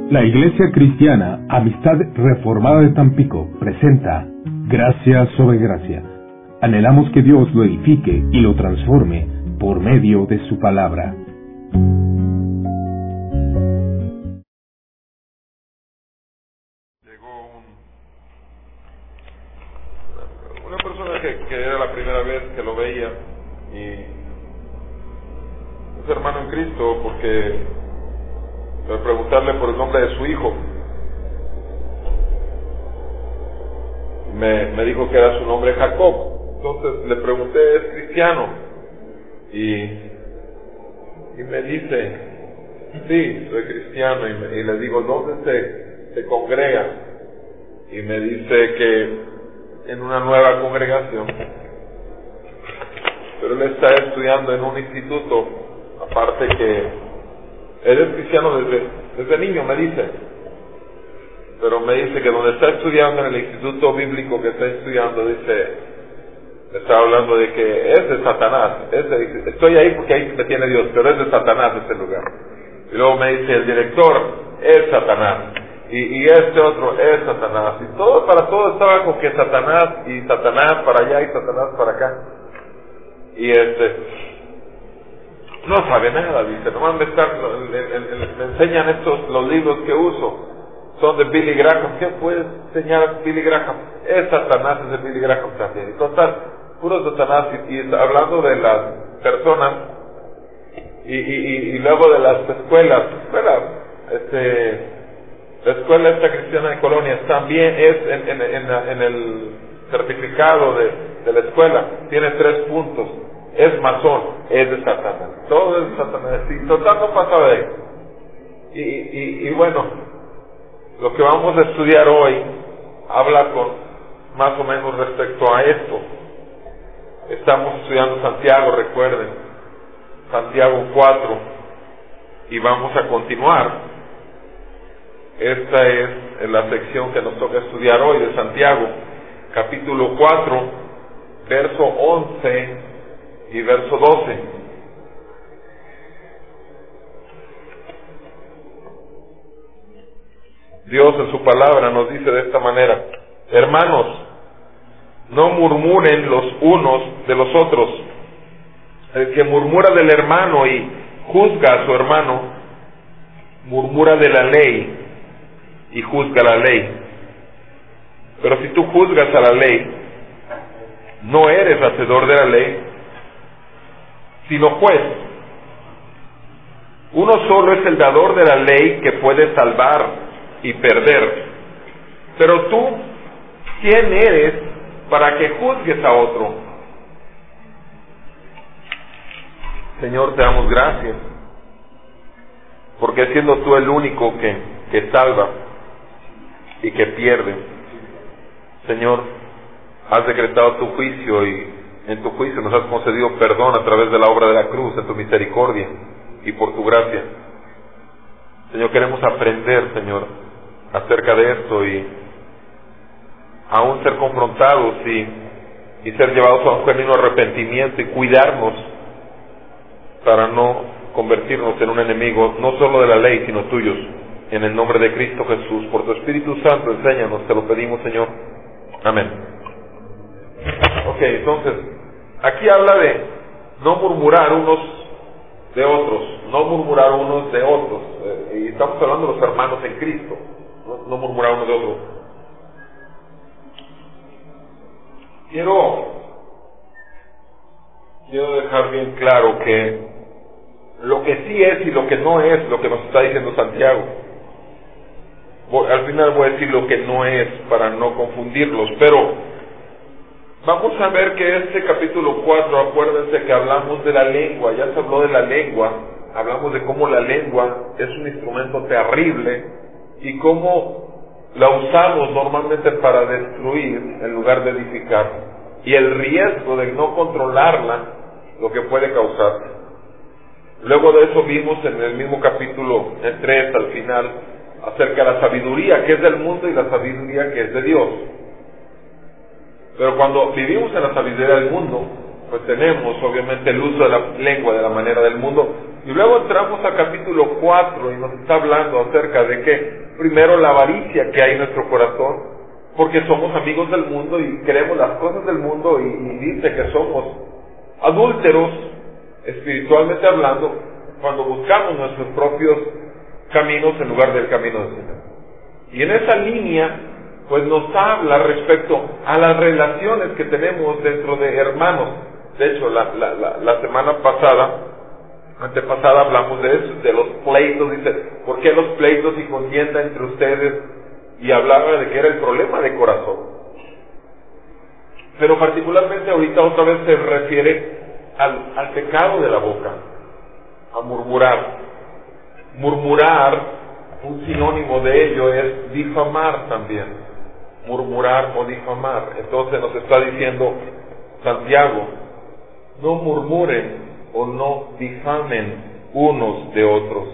La Iglesia Cristiana Amistad Reformada de Tampico presenta Gracia sobre Gracia. Anhelamos que Dios lo edifique y lo transforme por medio de su palabra. Llegó una persona que era la primera vez que lo veía, y es hermano en Cristo, porque al preguntarle por el nombre de su hijo, me dijo que era su nombre Jacob. Entonces le pregunté, ¿es cristiano? Y me dice, sí, soy cristiano. Y le digo, ¿dónde se congrega? Y me dice que en una nueva congregación, pero él está estudiando en un instituto, aparte que él es cristiano desde niño, me dice, pero me dice que donde está estudiando, en el instituto bíblico que está estudiando, dice, me está hablando de que es de Satanás, estoy ahí porque ahí me tiene Dios, pero es de Satanás ese lugar. Y luego me dice, el director es Satanás, y este otro es Satanás, y para todo estaba con que Satanás, y Satanás para allá, y Satanás para acá. Y no sabe nada, dice, nomás me enseñan los libros que uso, son de Billy Graham. ¿Qué puede enseñar Billy Graham? Es Satanás, es de Billy Graham también. Y total, puro Satanás, y hablando de las personas, y luego de las escuelas, la escuela esta cristiana de colonias también es en el certificado de la escuela, tiene 3 puntos. Es masón, es de Satanás, todo es de Satanás, y total no pasa de ahí. Y bueno, lo que vamos a estudiar hoy habla más o menos respecto a esto. Estamos estudiando Santiago, recuerden, Santiago 4, y vamos a continuar. Esta es la sección que nos toca estudiar hoy de Santiago, capítulo 4, verso 11 y verso 12. Dios en su palabra nos dice de esta manera: hermanos, no murmuren los unos de los otros. El que murmura del hermano y juzga a su hermano, murmura de la ley y juzga la ley. Pero si tú juzgas a la ley, no eres hacedor de la ley, sino juez. Uno solo es el dador de la ley, que puede salvar y perder. Pero tú, ¿quién eres para que juzgues a otro? Señor, te damos gracias, porque siendo tú el único que salva y que pierde, Señor, has decretado tu juicio, y en tu juicio nos has concedido perdón a través de la obra de la cruz, en tu misericordia y por tu gracia. Señor, queremos aprender, Señor, acerca de esto, y aún ser confrontados y ser llevados a un genuino arrepentimiento, y cuidarnos para no convertirnos en un enemigo, no solo de la ley, sino tuyos. En el nombre de Cristo Jesús, por tu Espíritu Santo, enséñanos, te lo pedimos, Señor. Amén. Ok, entonces, aquí habla de no murmurar unos de otros, no murmurar unos de otros, y estamos hablando de los hermanos en Cristo, no murmurar unos de otros. Quiero dejar bien claro que lo que sí es y lo que no es lo que nos está diciendo Santiago. Al final voy a decir lo que no es para no confundirlos, pero vamos a ver que este capítulo 4, acuérdense que hablamos de la lengua, ya se habló de la lengua, hablamos de cómo la lengua es un instrumento terrible y cómo la usamos normalmente para destruir en lugar de edificar, y el riesgo de no controlarla, lo que puede causar. Luego de eso vimos en el mismo capítulo 3 al final acerca de la sabiduría que es del mundo y la sabiduría que es de Dios. Pero cuando vivimos en la sabiduría del mundo, pues tenemos obviamente el uso de la lengua de la manera del mundo, Y luego entramos al capítulo 4 y nos está hablando acerca de que, primero, la avaricia que hay en nuestro corazón, porque somos amigos del mundo y queremos las cosas del mundo, y dice que somos adúlteros, espiritualmente hablando, cuando buscamos nuestros propios caminos en lugar del camino del Señor. Y en esa línea, pues nos habla respecto a las relaciones que tenemos dentro de hermanos. De hecho, la semana antepasada hablamos de eso, de los pleitos. Dice, ¿por qué los pleitos y contienda entre ustedes? Y hablaba de que era el problema de corazón. Pero particularmente ahorita otra vez se refiere al pecado de la boca, a murmurar. Murmurar, un sinónimo de ello es difamar también. Murmurar o difamar. Entonces nos está diciendo Santiago, no murmuren o no difamen unos de otros.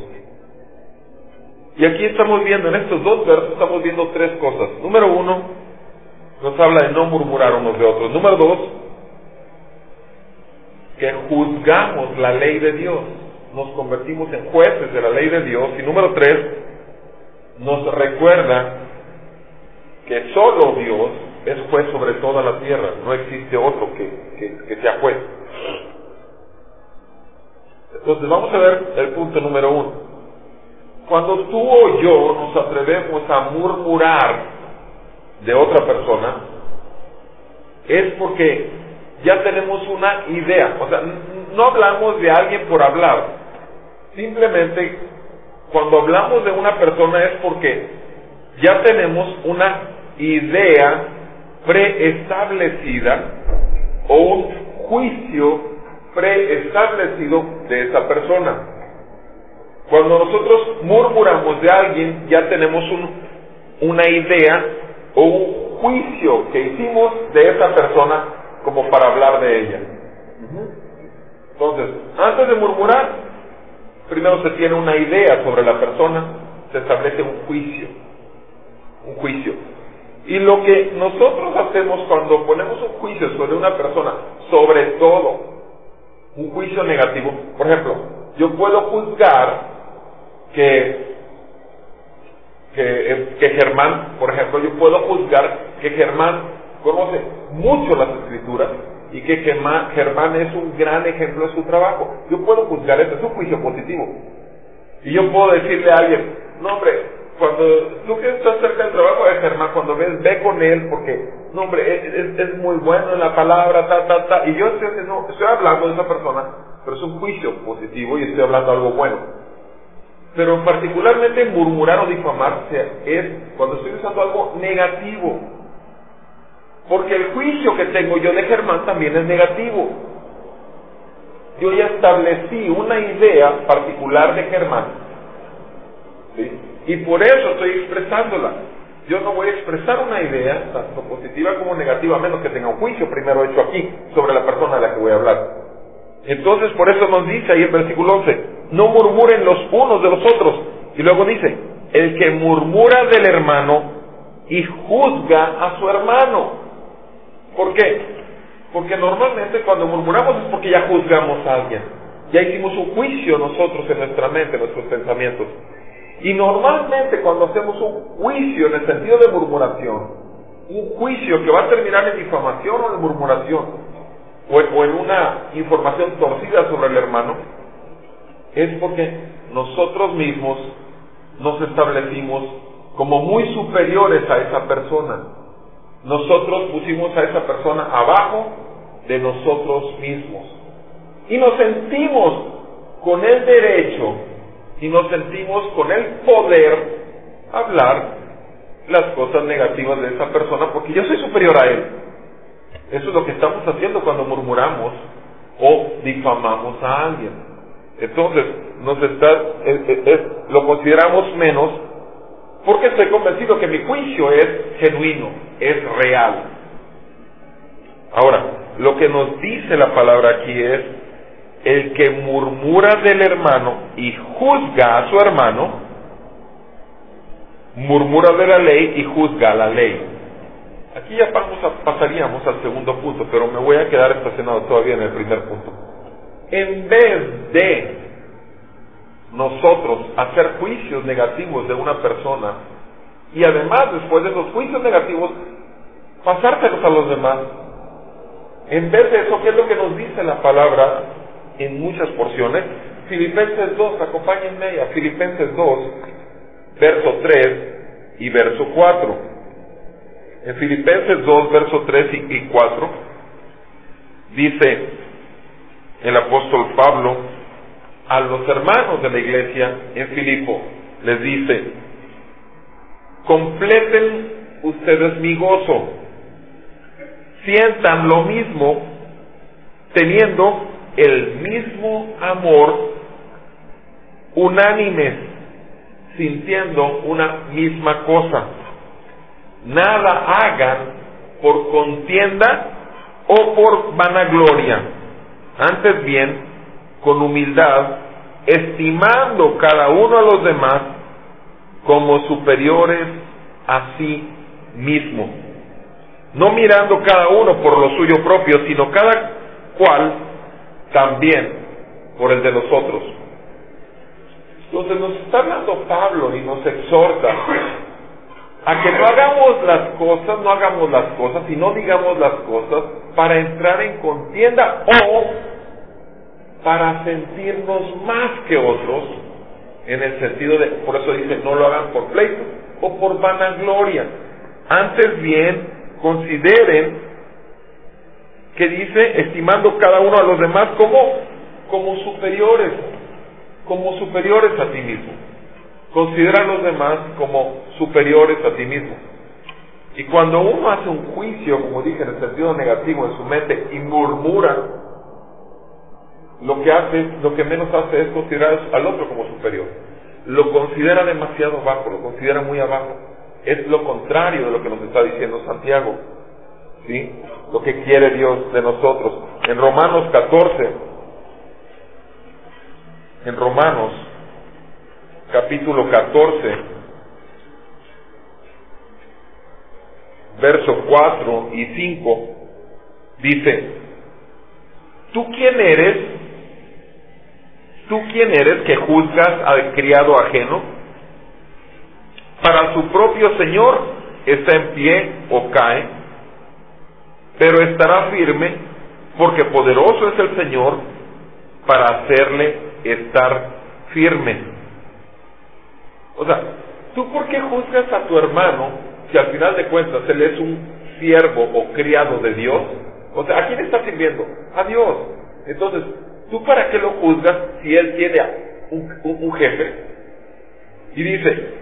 Y aquí estamos viendo, en estos dos versos estamos viendo tres cosas. Número 1, nos habla de no murmurar unos de otros. Número 2, que juzgamos la ley de Dios. Nos convertimos en jueces de la ley de Dios. Y número 3, nos recuerda que solo Dios es juez sobre toda la tierra. No existe otro que sea juez. Entonces vamos a ver el punto número 1. Cuando tú o yo nos atrevemos a murmurar de otra persona, es porque ya tenemos una idea. O sea, no hablamos de alguien por hablar. Simplemente, cuando hablamos de una persona es porque ya tenemos una idea preestablecida o un juicio preestablecido de esa persona. Cuando nosotros murmuramos de alguien, ya tenemos una idea o un juicio que hicimos de esa persona como para hablar de ella. Entonces, antes de murmurar, primero se tiene una idea sobre la persona, se establece un juicio. Un juicio. Y lo que nosotros hacemos cuando ponemos un juicio sobre una persona, sobre todo un juicio negativo, por ejemplo, yo puedo juzgar que Germán, por ejemplo, yo puedo juzgar que Germán conoce mucho las Escrituras y que Germán es un gran ejemplo en su trabajo. Yo puedo juzgar eso, es un juicio positivo. Y yo puedo decirle a alguien, no hombre, cuando tú que estás cerca del trabajo de Germán, cuando ve con él, porque, no hombre, es muy bueno en la palabra, y yo estoy hablando de esa persona, pero es un juicio positivo y estoy hablando algo bueno. Pero particularmente murmurar o difamar es cuando estoy usando algo negativo. Porque el juicio que tengo yo de Germán también es negativo. Yo ya establecí una idea particular de Germán, ¿sí? Y por eso estoy expresándola. Yo no voy a expresar una idea, tanto positiva como negativa, a menos que tenga un juicio primero hecho aquí, sobre la persona de la que voy a hablar. Entonces, por eso nos dice ahí el versículo 11, no murmuren los unos de los otros. Y luego dice, el que murmura del hermano y juzga a su hermano. ¿Por qué? Porque normalmente cuando murmuramos es porque ya juzgamos a alguien. Ya hicimos un juicio nosotros en nuestra mente, en nuestros pensamientos. Y normalmente cuando hacemos un juicio en el sentido de murmuración, un juicio que va a terminar en difamación o en murmuración, o en una información torcida sobre el hermano, es porque nosotros mismos nos establecimos como muy superiores a esa persona. Nosotros pusimos a esa persona abajo de nosotros mismos. Y nos sentimos con el derecho y nos sentimos con el poder hablar las cosas negativas de esa persona porque yo soy superior a él. Eso es lo que estamos haciendo cuando murmuramos o difamamos a alguien. Entonces, lo consideramos menos porque estoy convencido que mi juicio es genuino, es real. Ahora, lo que nos dice la palabra aquí es, el que murmura del hermano y juzga a su hermano, murmura de la ley y juzga a la ley. Aquí ya pasaríamos al segundo punto, pero me voy a quedar estacionado todavía en el primer punto. En vez de nosotros hacer juicios negativos de una persona y además después de esos juicios negativos pasárselos a los demás. En vez de eso, ¿qué es lo que nos dice la palabra en muchas porciones? Filipenses 2, acompáñenme a Filipenses 2, verso 3 y verso 4. En Filipenses 2, verso 3 y 4, dice el apóstol Pablo a los hermanos de la iglesia en Filipo, les dice: completen ustedes mi gozo, sientan lo mismo, teniendo el mismo amor, unánimes, sintiendo una misma cosa. Nada hagan por contienda o por vanagloria, antes bien, con humildad, estimando cada uno a los demás como superiores a sí mismo, no mirando cada uno por lo suyo propio, sino cada cual también por el de los otros. Entonces nos está hablando Pablo y nos exhorta a que no hagamos las cosas y no digamos las cosas para entrar en contienda o para sentirnos más que otros, en el sentido de, por eso dice, no lo hagan por pleito o por vanagloria. Antes bien, consideren que dice, estimando cada uno a los demás como superiores a ti mismo. Considera a los demás como superiores a ti mismo. Y cuando uno hace un juicio, como dije, en el sentido negativo en su mente y murmura, lo que menos hace es considerar al otro como superior. Lo considera demasiado bajo, lo considera muy abajo. Es lo contrario de lo que nos está diciendo Santiago, ¿sí? Lo que quiere Dios de nosotros. En Romanos 14, en Romanos capítulo 14, verso 4 y 5, dice: ¿Tú quién eres que juzgas al criado ajeno? Para su propio Señor está en pie o cae, pero estará firme, porque poderoso es el Señor para hacerle estar firme. O sea, ¿tú por qué juzgas a tu hermano si al final de cuentas él es un siervo o criado de Dios? O sea, ¿a quién está sirviendo? A Dios. Entonces, ¿tú para qué lo juzgas si él tiene un jefe? Y dice,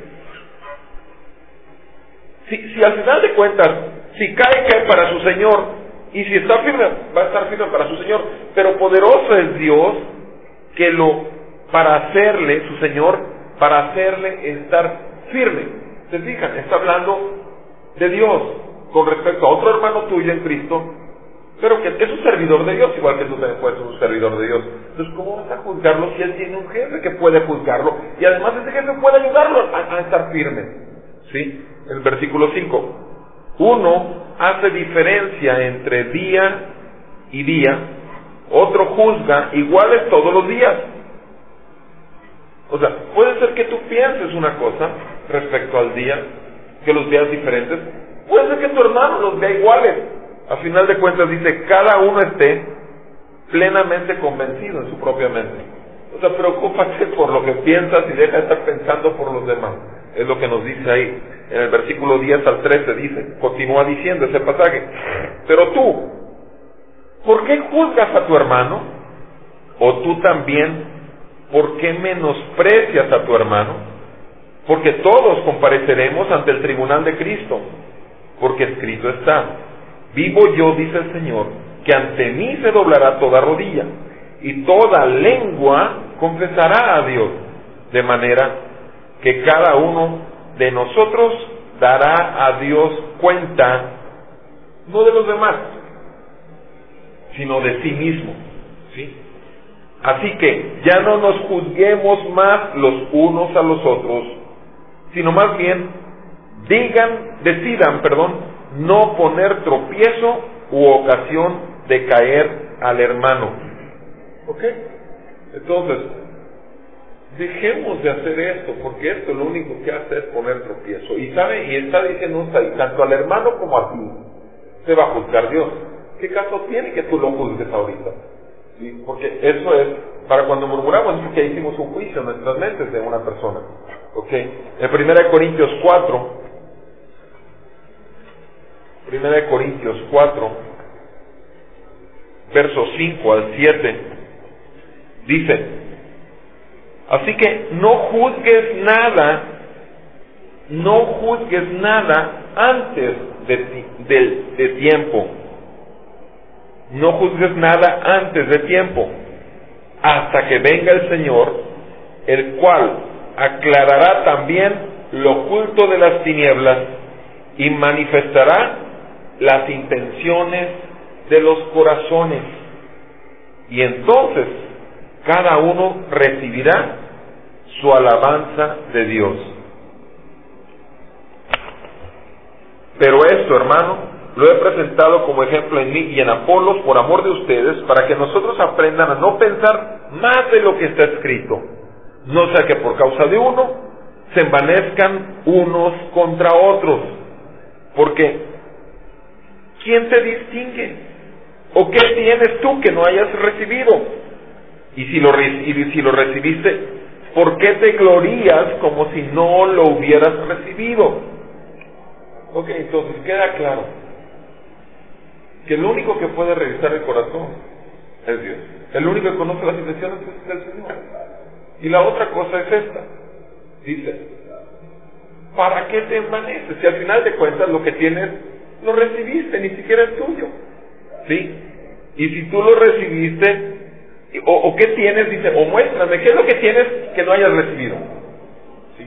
si al final de cuentas, si cae para su Señor, y si está firme, va a estar firme para su Señor, pero poderoso es Dios para hacerle, su Señor, para hacerle estar firme. ¿Se fijan? Está hablando de Dios con respecto a otro hermano tuyo en Cristo, pero que es un servidor de Dios, igual que tú también puedes ser un servidor de Dios. Entonces, ¿cómo vas a juzgarlo si él tiene un jefe que puede juzgarlo? Y además ese jefe puede ayudarlo a estar firme. ¿Sí? El versículo 5. Uno hace diferencia entre día y día, otro juzga iguales todos los días. O sea, puede ser que tú pienses una cosa respecto al día, que los veas diferentes. Puede ser que tu hermano los vea iguales. A final de cuentas dice, cada uno esté plenamente convencido en su propia mente. O sea, preocúpate por lo que piensas y deja de estar pensando por los demás. Es lo que nos dice ahí. En el versículo 10 al 13 dice, continúa diciendo ese pasaje. Pero tú, ¿por qué juzgas a tu hermano? ¿O tú también, por qué menosprecias a tu hermano? Porque todos compareceremos ante el tribunal de Cristo. Porque escrito está, vivo yo, dice el Señor, que ante mí se doblará toda rodilla, y toda lengua confesará a Dios, de manera que cada uno de nosotros dará a Dios cuenta, no de los demás, sino de sí mismo, ¿sí? Así que ya no nos juzguemos más los unos a los otros, sino más bien decidan, no poner tropiezo u ocasión de caer al hermano. ¿Ok? Entonces, dejemos de hacer esto, porque esto lo único que hace es poner tropiezo. Y sabe, y está diciendo tanto al hermano como a ti, se va a juzgar Dios. ¿Qué caso tiene que tú lo juzgues ahorita? ¿Sí? Porque eso es, para cuando murmuramos, es que hicimos un juicio en nuestras mentes de una persona. ¿Ok? En 1 Corintios 4, versos 5 al 7, dice: así que no juzgues nada antes de tiempo. No juzgues nada antes de tiempo, hasta que venga el Señor, el cual aclarará también lo oculto de las tinieblas y manifestará las intenciones de los corazones. Y entonces cada uno recibirá su alabanza de Dios. Pero esto, hermano, lo he presentado como ejemplo en mí y en Apolos por amor de ustedes, para que nosotros aprendan a no pensar más de lo que está escrito, no sea que por causa de uno se envanezcan unos contra otros. Porque ¿quién te distingue? ¿O qué tienes tú que no hayas recibido? Y si lo recibiste, ¿por qué te glorías como si no lo hubieras recibido? Ok, entonces queda claro que el único que puede revisar el corazón es Dios. El único que conoce las intenciones es el Señor. Y la otra cosa es esta. Dice: ¿para qué te envaneces? Si al final de cuentas lo que tienes, lo recibiste, ni siquiera es tuyo. ¿Sí? Y si tú lo recibiste, o qué tienes, dice, o muéstrame, ¿qué es lo que tienes que no hayas recibido? ¿Sí?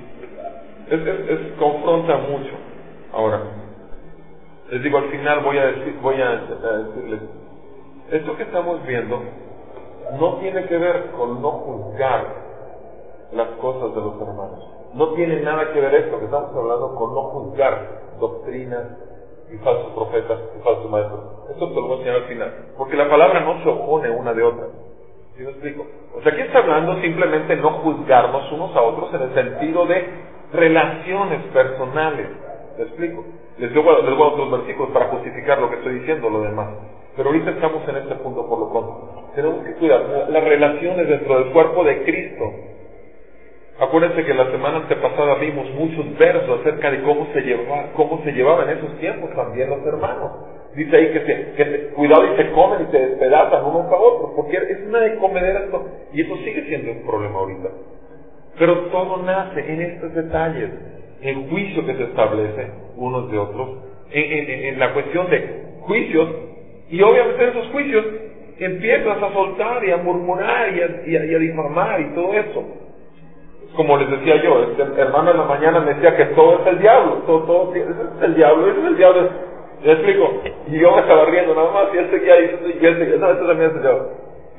Confronta mucho. Ahora, les digo, al final voy a decirles, esto que estamos viendo no tiene que ver con no juzgar las cosas de los hermanos. No tiene nada que ver esto que estamos hablando con no juzgar doctrinas y falsos profetas y falsos maestros. Esto te lo voy a enseñar al final, porque la palabra no se opone una de otra. ¿Sí me explico? O sea, aquí está hablando simplemente no juzgarnos unos a otros en el sentido de relaciones personales. ¿Me explico? Les doy otros versículos para justificar lo que estoy diciendo, lo demás. Pero ahorita estamos en este punto por lo pronto. Tenemos que cuidar las relaciones dentro del cuerpo de Cristo. Acuérdense que la semana antepasada vimos muchos versos acerca de cómo se llevaban en esos tiempos también los hermanos. Dice ahí que cuidado y se comen y se despedazan unos a otros, porque es una de comedera esto, y eso sigue siendo un problema ahorita. Pero todo nace en estos detalles, en juicio que se establece unos de otros, en la cuestión de juicios, y obviamente en esos juicios empiezas a soltar y a murmurar y a difamar y todo eso. Como les decía yo, este hermano en la mañana me decía que todo es el diablo, todo es el diablo, eso es el diablo. ¿Me explico? Y yo me estaba riendo nada más, y él seguía diciendo, no, esto también es el diablo.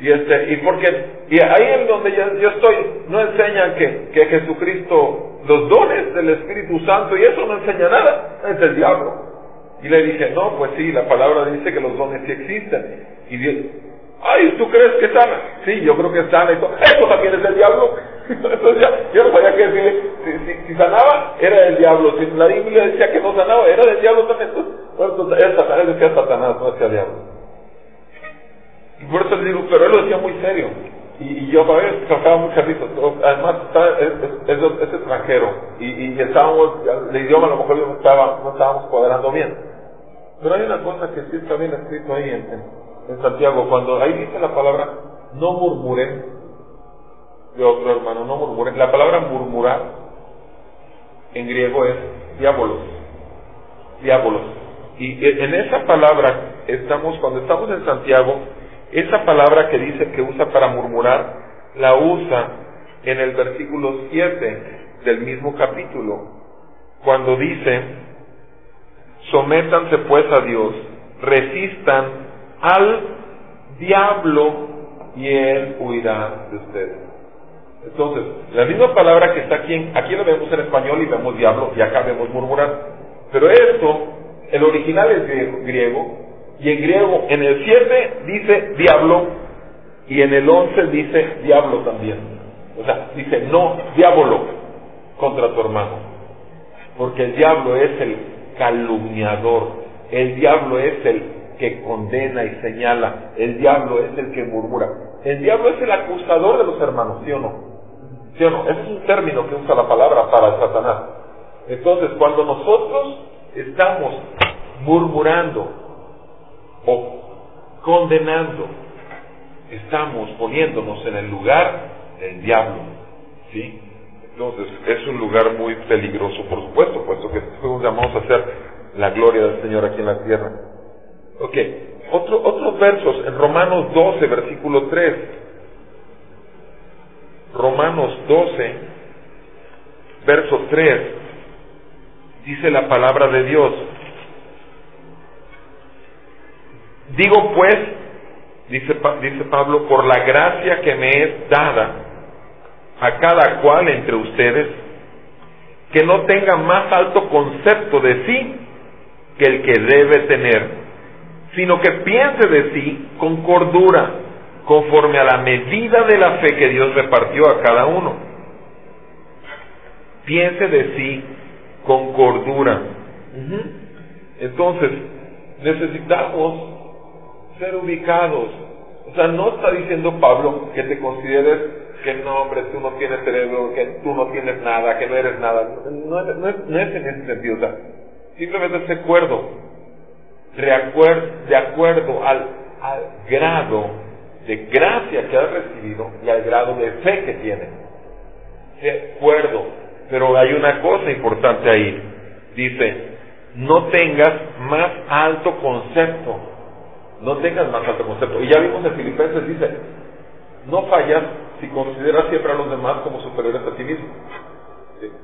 Y ahí en donde yo estoy, no enseñan que Jesucristo, los dones del Espíritu Santo, y eso no enseña nada, es el diablo. Y le dije, no, pues sí, la palabra dice que los dones sí existen. Y Dios, ay, ¿tú crees que sana? Sí, yo creo que sana y todo. Eso también es el diablo. Entonces yo no sabía qué decirle. Si sanaba, era del diablo. Si la Biblia decía que no sanaba, era del diablo también. Entonces él decía Satanás, no decía diablo. Y por eso le digo, pero él lo decía muy serio. Y yo a veces sacaba mucha risa. Además, es extranjero. Y estábamos, el idioma a lo mejor no estábamos cuadrando bien. Pero hay una cosa que sí está bien escrito ahí en Santiago. Cuando ahí dice la palabra, no murmuren, de otro hermano, no murmuren. La palabra murmurar en griego es diabolos. Y en esa palabra cuando estamos en Santiago, esa palabra que dice que usa para murmurar, la usa en el versículo 7 del mismo capítulo, cuando dice: sométanse pues a Dios, resistan al diablo y él huirá de ustedes. Entonces, la misma palabra que está aquí lo vemos en español y vemos diablo, y acá vemos murmurar. Pero esto, el original es griego, y en griego, en el 7 dice diablo, y en el 11 dice diablo también. O sea, dice, no, diablo, contra tu hermano. Porque el diablo es el calumniador, el diablo es el que condena y señala, el diablo es el que murmura, el diablo es el acusador de los hermanos, ¿sí o no? ¿Sí o no? Ese es un término que usa la palabra para Satanás. Entonces, cuando nosotros estamos murmurando o condenando, estamos poniéndonos en el lugar del diablo, ¿sí? Entonces, es un lugar muy peligroso, por supuesto, puesto que fuimos llamados a hacer la gloria del Señor aquí en la tierra. Ok, otros versos, en Romanos 12, versículo 3. Romanos 12, verso 3, dice la palabra de Dios. Digo pues, dice Pablo, por la gracia que me es dada a cada cual entre ustedes, que no tenga más alto concepto de sí que el que debe tener, sino que piense de sí con cordura, conforme a la medida de la fe que Dios repartió a cada uno. Piense de sí con cordura. Entonces, necesitamos ser ubicados. O sea, no está diciendo Pablo que te consideres que no, hombre, tú no tienes cerebro, que tú no tienes nada, que no eres nada. No es en ese sentido. O sea, simplemente sé cuerdo, de acuerdo al grado de gracia que has recibido y al grado de fe que tienes. Sé cuerdo, pero hay una cosa importante ahí. Dice, no tengas más alto concepto. No tengas más alto concepto. Y ya vimos en Filipenses, dice, no fallas si consideras siempre a los demás como superiores a ti mismo. ¿Sí?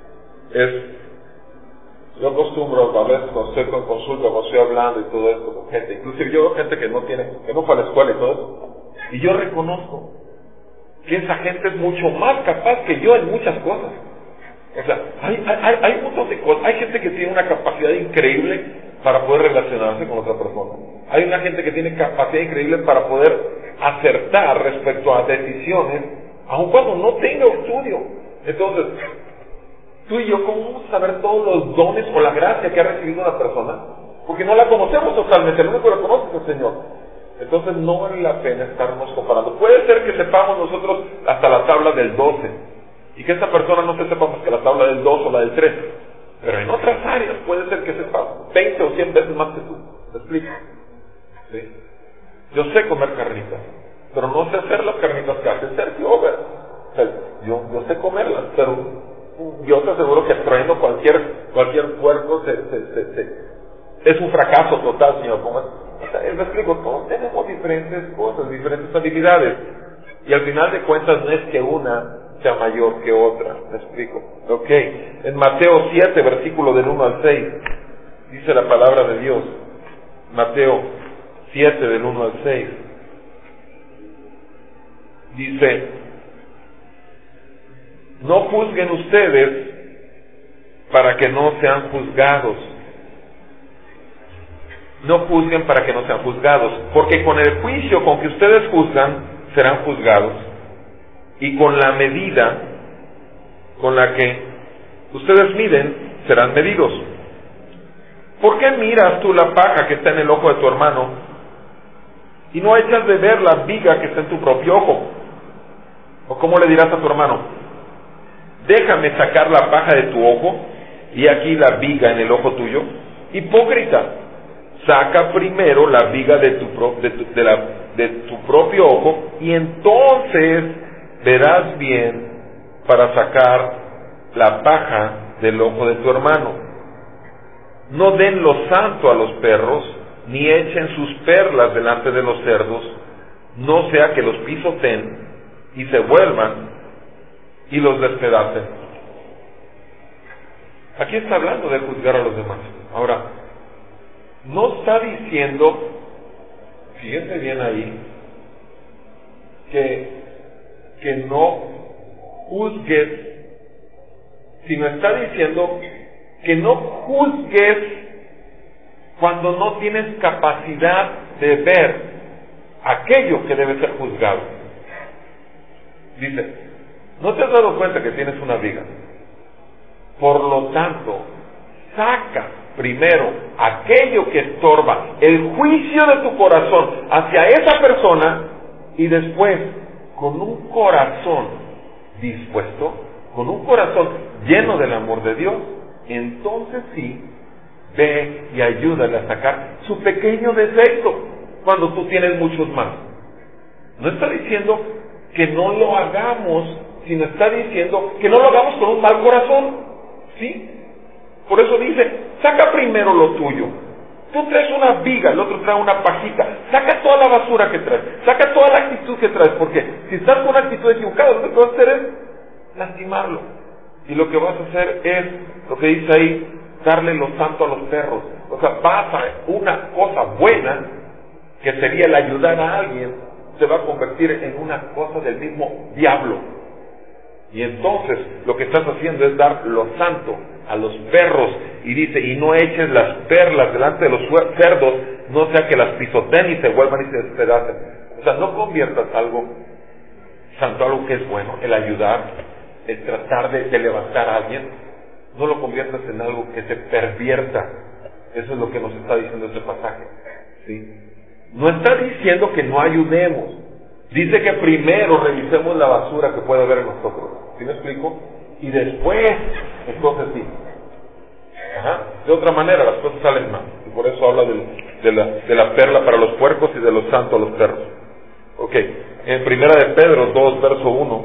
Yo acostumbro a veces cuando estoy con consulta, cuando estoy hablando y todo esto con gente, inclusive yo veo gente que no fue a la escuela y todo eso, y yo reconozco que esa gente es mucho más capaz que yo en muchas cosas. O sea, hay un montón de cosas. Hay gente que tiene una capacidad increíble para poder relacionarse con otra persona. Hay una gente que tiene capacidad increíble para poder acertar respecto a decisiones, aun cuando no tenga estudio. Entonces, tú y yo, ¿cómo vamos a saber todos los dones o la gracia que ha recibido una persona? Porque no la conocemos totalmente, el único que la conoce es el Señor. Entonces no vale la pena estarnos comparando. Puede ser que sepamos nosotros hasta la tabla del 12, y que esta persona no se sepa más que la tabla del 2 o la del 3, pero en otras áreas puede ser que sepa 20 o 100 veces más que tú. ¿Me explico? ¿Sí? Yo sé comer carnitas, pero no sé hacer las carnitas que hace Sergio Over. O sea, yo sé comerlas, pero yo te aseguro que trueno cualquier puerco es un fracaso total, señor. Me explico, todos tenemos diferentes cosas, diferentes habilidades, y al final de cuentas no es que una sea mayor que otra. ¿Me explico? Ok, en Mateo 7, versículo del 1 al 6, dice la palabra de Dios. Mateo 7, del 1 al 6, dice: no juzguen ustedes para que no sean juzgados. No juzguen para que no sean juzgados, porque con el juicio con que ustedes juzgan serán juzgados, y con la medida con la que ustedes miden serán medidos. ¿Por qué miras tú la paja que está en el ojo de tu hermano y no echas de ver la viga que está en tu propio ojo? ¿O cómo le dirás a tu hermano: déjame sacar la paja de tu ojo y aquí la viga en el ojo tuyo? Hipócrita, saca primero la viga de tu propio ojo, y entonces verás bien para sacar la paja del ojo de tu hermano. No den lo santo a los perros, ni echen sus perlas delante de los cerdos, no sea que los pisoteen y se vuelvan y los despedacen. Aquí está hablando de juzgar a los demás. Ahora, no está diciendo, fíjense bien ahí, que no juzgues, sino está diciendo que no juzgues cuando no tienes capacidad de ver aquello que debe ser juzgado. Dice, ¿No te has dado cuenta que tienes una viga? Por lo tanto, saca primero aquello que estorba, el juicio de tu corazón hacia esa persona, y después, con un corazón dispuesto, con un corazón lleno del amor de Dios, entonces sí, ve y ayúdale a sacar su pequeño defecto cuando tú tienes muchos más. No está diciendo que no lo hagamos, sino está diciendo que no lo hagamos con un mal corazón, ¿sí? Por eso dice, saca primero lo tuyo. Tú traes una viga, el otro trae una pajita. Saca toda la basura que traes, saca toda la actitud que traes, porque si estás con una actitud equivocada, lo que vas a hacer es lastimarlo. Y lo que vas a hacer es, lo que dice ahí, darle lo santo a los perros. O sea, vas a una cosa buena, que sería el ayudar a alguien, se va a convertir en una cosa del mismo diablo. Y entonces lo que estás haciendo es dar lo santo a los perros, y dice, y no eches las perlas delante de los cerdos, no sea que las pisoteen y se vuelvan y se despedacen. O sea, no conviertas algo santo, algo que es bueno, el ayudar, el tratar de levantar a alguien, no lo conviertas en algo que se pervierta. Eso es lo que nos está diciendo este pasaje, ¿sí? No está diciendo que no ayudemos, dice que primero revisemos la basura que puede haber en nosotros, ¿sí me explico? Y después, entonces sí. De otra manera las cosas salen mal, y por eso habla de la perla para los puercos y de lo santo a los perros. Ok, en Primera de Pedro 2, verso 1,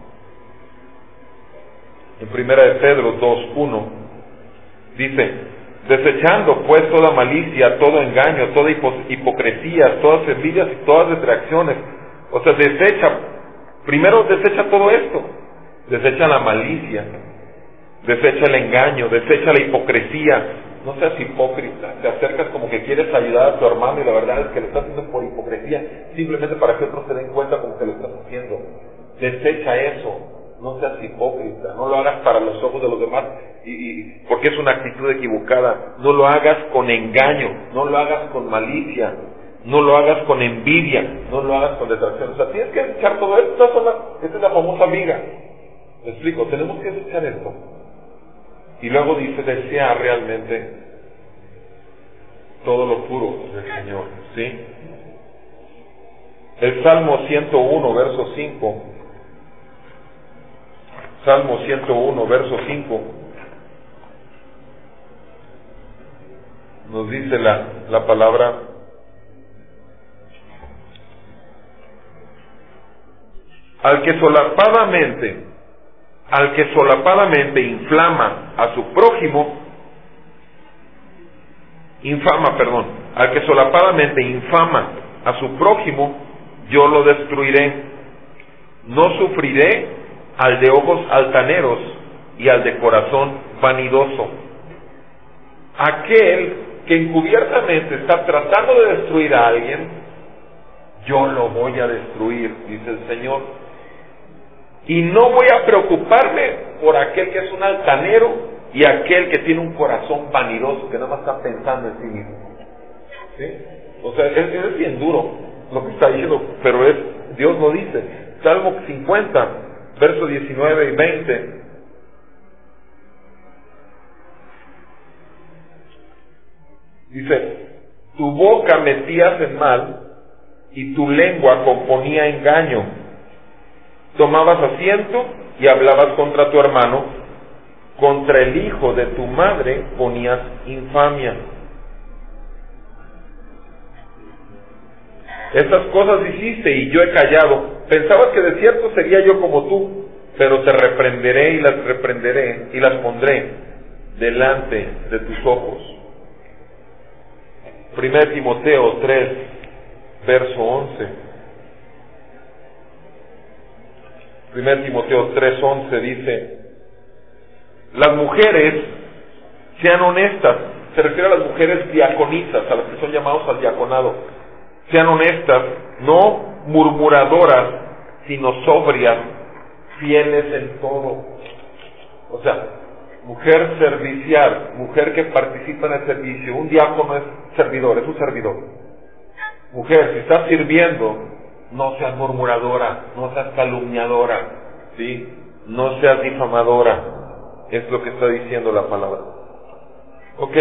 en Primera de Pedro 2, 1, dice, desechando pues toda malicia, todo engaño, toda hipocresía, todas envidias y todas distracciones. O sea, primero desecha todo esto, desecha la malicia, desecha el engaño, desecha la hipocresía. No seas hipócrita, te acercas como que quieres ayudar a tu hermano y la verdad es que lo estás haciendo por hipocresía, simplemente para que otros se den cuenta como que lo estás haciendo. Desecha eso, no seas hipócrita, no lo hagas para los ojos de los demás porque es una actitud equivocada. No lo hagas con engaño, no lo hagas con malicia, no lo hagas con envidia, no lo hagas con detracción. O sea, tienes que desechar todo esto. Esta es la famosa viga. ¿Me explico? Tenemos que desechar esto. Y luego dice, desea realmente todo lo puro del Señor, ¿sí? El Salmo 101, verso 5. Salmo 101, verso 5. Nos dice la palabra: al que solapadamente infama a su prójimo, al que solapadamente infama a su prójimo, yo lo destruiré. No sufriré al de ojos altaneros y al de corazón vanidoso. Aquel que encubiertamente está tratando de destruir a alguien, yo lo voy a destruir, dice el Señor. Y no voy a preocuparme por aquel que es un altanero y aquel que tiene un corazón vanidoso, que nada más está pensando en sí mismo. ¿Sí? O sea, es bien duro lo que está diciendo, pero Dios lo dice. Salmo 50, versos 19 y 20. Dice, tu boca metías en mal y tu lengua componía engaño. Tomabas asiento y hablabas contra tu hermano, contra el hijo de tu madre ponías infamia. Estas cosas hiciste y yo he callado. Pensabas que de cierto sería yo como tú, pero te reprenderé y las pondré delante de tus ojos. 1 Timoteo 3, verso 11. 1 Timoteo 3:11 dice, las mujeres sean honestas, se refiere a las mujeres diaconisas, a las que son llamados al diaconado, sean honestas, no murmuradoras, sino sobrias, fieles en todo. O sea, mujer servicial, mujer que participa en el servicio. Un diácono es servidor, es un servidor. Mujer, si estás sirviendo, no seas murmuradora, no seas calumniadora, ¿sí? no seas difamadora, es lo que está diciendo la palabra. Ok.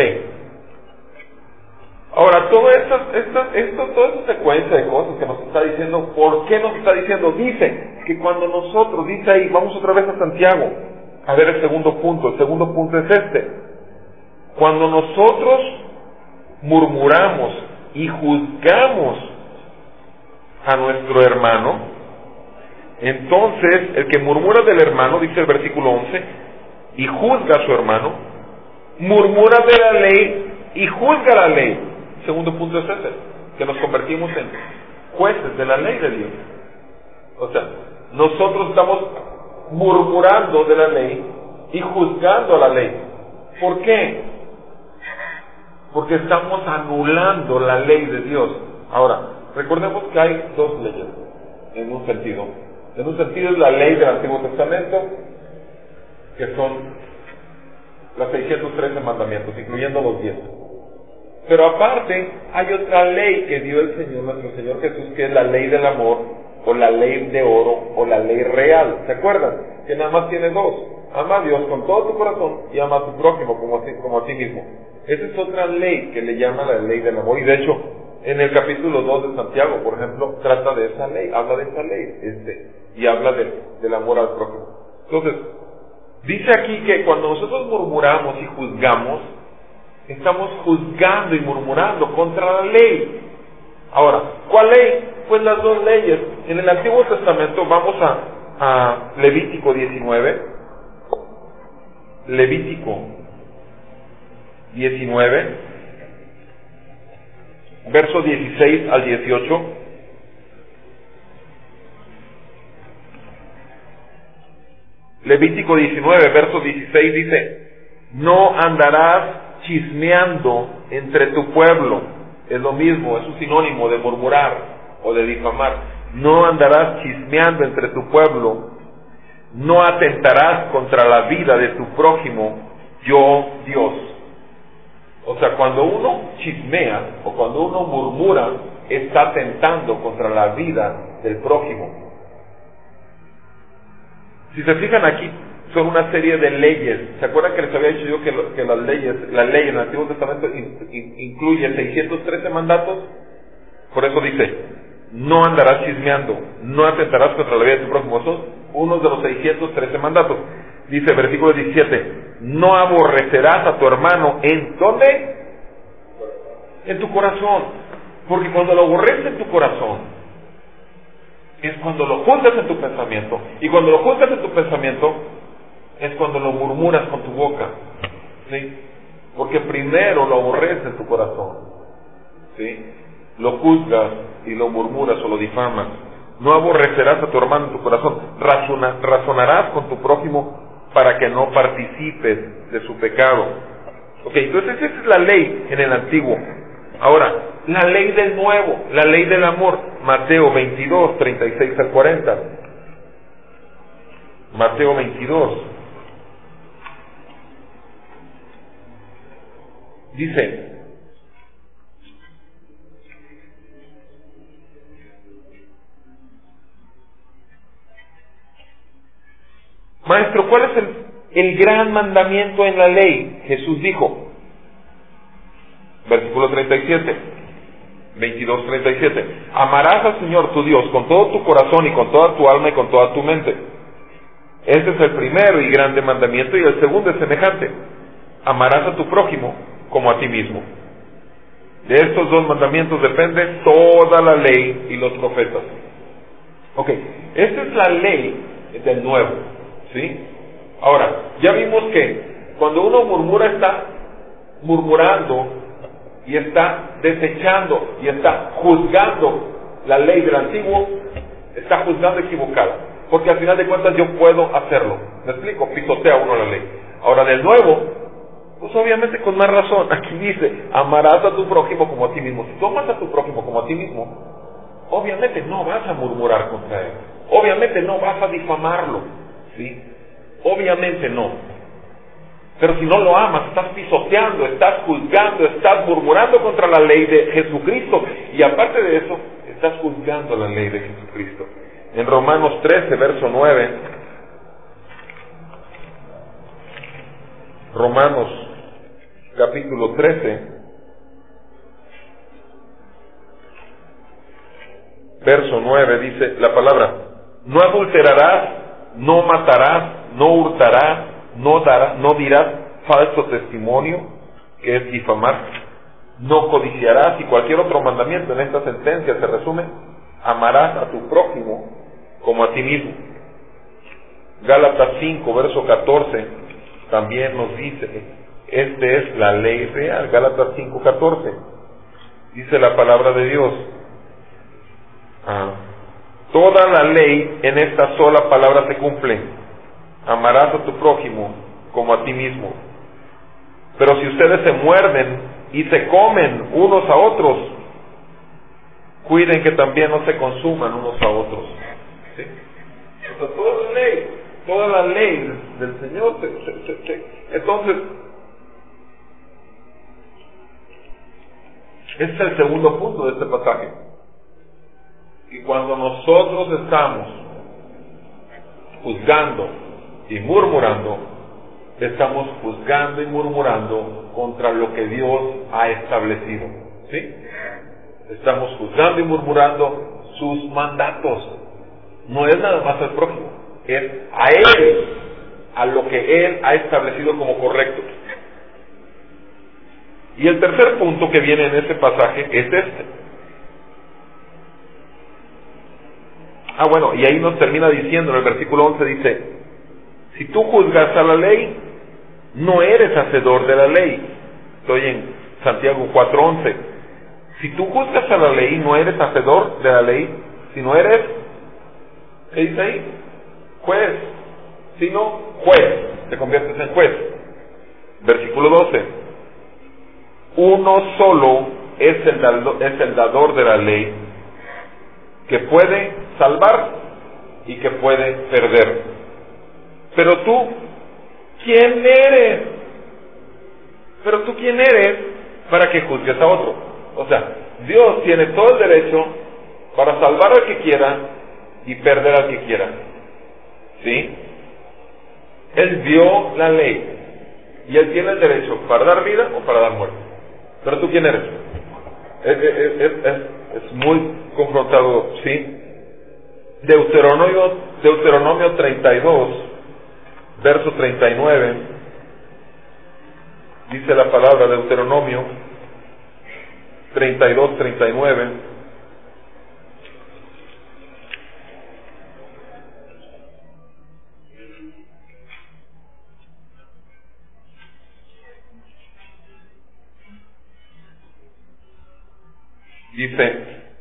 Ahora, toda esta secuencia de cosas que nos está diciendo, ¿por qué nos está diciendo? Dice que cuando nosotros, dice ahí, vamos otra vez a Santiago, a ver el segundo punto es este. Cuando nosotros murmuramos y juzgamos a nuestro hermano, entonces el que murmura del hermano, dice el versículo 11, y juzga a su hermano, murmura de la ley y juzga la ley. Segundo punto es ese, que nos convertimos en jueces de la ley de Dios. O sea, nosotros estamos murmurando de la ley y juzgando a la ley. ¿Por qué? Porque estamos anulando la ley de Dios. Ahora, recordemos que hay dos leyes, en un sentido. En un sentido es la ley del Antiguo Testamento, que son los 613 mandamientos, incluyendo los 10. Pero aparte, hay otra ley que dio el Señor, nuestro Señor Jesús, que es la ley del amor, o la ley de oro, o la ley real. ¿Se acuerdan? Que nada más tiene dos. Ama a Dios con todo tu corazón y ama a tu prójimo como a ti mismo. Esa es otra ley que le llama la ley del amor. Y de hecho, en el capítulo 2 de Santiago, por ejemplo, trata de esa ley, habla de esa ley, y habla del amor al prójimo. Entonces, dice aquí que cuando nosotros murmuramos y juzgamos, estamos juzgando y murmurando contra la ley. Ahora, ¿cuál ley? Pues las dos leyes. En el Antiguo Testamento vamos a Levítico 19. Levítico 19, versos 16 al 18. Levítico 19, verso 16 dice: no andarás chismeando entre tu pueblo. Es lo mismo, es un sinónimo de murmurar o de difamar. No andarás chismeando entre tu pueblo, no atentarás contra la vida de tu prójimo, yo Dios. O sea, cuando uno chismea o cuando uno murmura, está atentando contra la vida del prójimo. Si se fijan aquí, son una serie de leyes. ¿Se acuerdan que les había dicho yo que la ley en el Antiguo Testamento incluye 613 mandatos? Por eso dice: no andarás chismeando, no atentarás contra la vida de tu prójimo. Son unos de los 613 mandatos. Dice versículo 17: no aborrecerás a tu hermano. ¿En dónde? En tu corazón. Porque cuando lo aborreces en tu corazón, es cuando lo juzgas en tu pensamiento. Y cuando lo juzgas en tu pensamiento, es cuando lo murmuras con tu boca. ¿Sí? Porque primero lo aborreces en tu corazón. ¿Sí? Lo juzgas y lo murmuras o lo difamas. No aborrecerás a tu hermano en tu corazón. Razonarás con tu prójimo para que no participes de su pecado. Ok, entonces esa es la ley en el Antiguo. Ahora, la ley del Nuevo, la ley del amor. Mateo 22, 36 al 40. Mateo 22. Dice: Maestro, ¿cuál es el gran mandamiento en la ley? Jesús dijo, versículo 37, 22, 37, amarás al Señor tu Dios con todo tu corazón y con toda tu alma y con toda tu mente. Este es el primero y grande mandamiento, y el segundo es semejante: amarás a tu prójimo como a ti mismo. De estos dos mandamientos depende toda la ley y los profetas. Ok, esta es la ley del Nuevo, ¿sí? Ahora, ya vimos que cuando uno murmura, está murmurando y está desechando y está juzgando la ley del Antiguo, está juzgando equivocada, porque al final de cuentas yo puedo hacerlo. ¿Me explico? Pisotea uno la ley. Ahora, del Nuevo, pues obviamente con más razón. Aquí dice: amarás a tu prójimo como a ti mismo. Si tú amas a tu prójimo como a ti mismo, obviamente no vas a murmurar contra él, obviamente no vas a difamarlo, ¿sí? Obviamente no. Pero si no lo amas, estás pisoteando, estás juzgando, estás murmurando contra la ley de Jesucristo, y aparte de eso, estás juzgando la ley de Jesucristo. En Romanos 13, verso 9, Romanos capítulo 13, verso 9, dice la palabra: no adulterarás, no matarás, no hurtarás, no dirás falso testimonio, que es difamar, no codiciarás, y cualquier otro mandamiento en esta sentencia se resume: amarás a tu prójimo como a ti mismo. Gálatas 5, verso 14, también nos dice, esta es la ley real. Gálatas 5, 14, dice la palabra de Dios: toda la ley en esta sola palabra se cumple: amarás a tu prójimo como a ti mismo. Pero si ustedes se muerden y se comen unos a otros, cuiden que también no se consuman unos a otros. ¿Sí? O sea, toda la ley del Señor entonces, este es el segundo punto de este pasaje. Y cuando nosotros estamos juzgando y murmurando, estamos juzgando y murmurando contra lo que Dios ha establecido. ¿Sí? Estamos juzgando y murmurando sus mandatos. No es nada más al prójimo, es a Él, a lo que Él ha establecido como correcto. Y el tercer punto que viene en este pasaje es este. Bueno, y ahí nos termina diciendo, en el versículo 11 dice: si tú juzgas a la ley, no eres hacedor de la ley. Estoy en Santiago 4:11. Si tú juzgas a la ley, no eres hacedor de la ley, sino eres, ¿qué dice ahí? Juez. Sino juez, te conviertes en juez. Versículo 12. Uno solo es el dador de la ley, que puede salvar y que puede perder. Pero tú, ¿quién eres? Pero tú, ¿quién eres para que juzgues a otro? O sea, Dios tiene todo el derecho para salvar al que quiera y perder al que quiera. ¿Sí? Él dio la ley y Él tiene el derecho para dar vida o para dar muerte. Pero tú, ¿quién eres? Es muy confrontado, ¿sí? Deuteronomio 32, verso 39, dice la palabra, Deuteronomio 32, 39. Dice: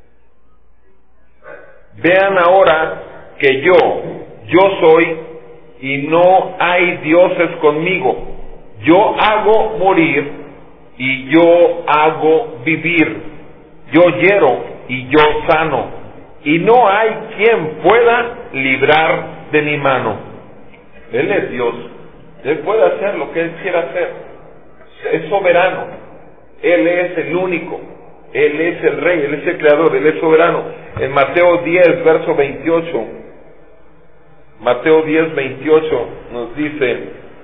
vean ahora que yo soy y no hay dioses conmigo. Yo hago morir y yo hago vivir. Yo hiero y yo sano. Y no hay quien pueda librar de mi mano. Él es Dios. Él puede hacer lo que Él quiera hacer. Es soberano. Él es el único. Él es el Rey, Él es el Creador, Él es soberano. En Mateo 10, verso 28, Mateo 10, 28 nos dice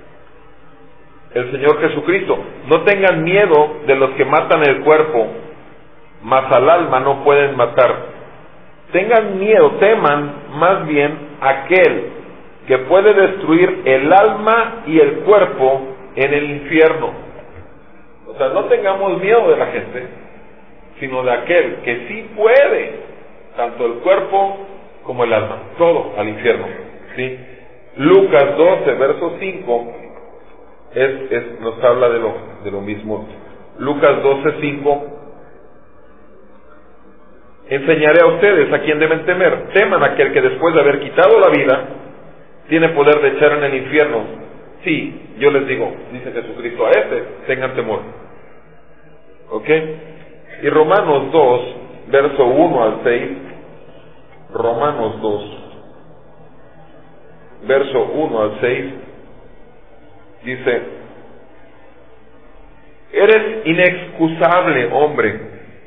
el Señor Jesucristo: no tengan miedo de los que matan el cuerpo, mas al alma no pueden matar. Tengan miedo, teman más bien aquel que puede destruir el alma y el cuerpo en el infierno. O sea, no tengamos miedo de la gente, sino de aquel que sí puede, tanto el cuerpo como el alma, todo al infierno. ¿Sí? Lucas 12, verso 5, nos habla de lo mismo. Lucas 12, 5: enseñaré a ustedes a quién deben temer. Teman a aquel que después de haber quitado la vida, tiene poder de echar en el infierno. Sí, yo les digo, dice Jesucristo, a ese tengan temor. ¿Ok? Y Romanos 2, verso 1 al 6, Romanos 2, verso 1 al 6, dice: eres inexcusable, hombre.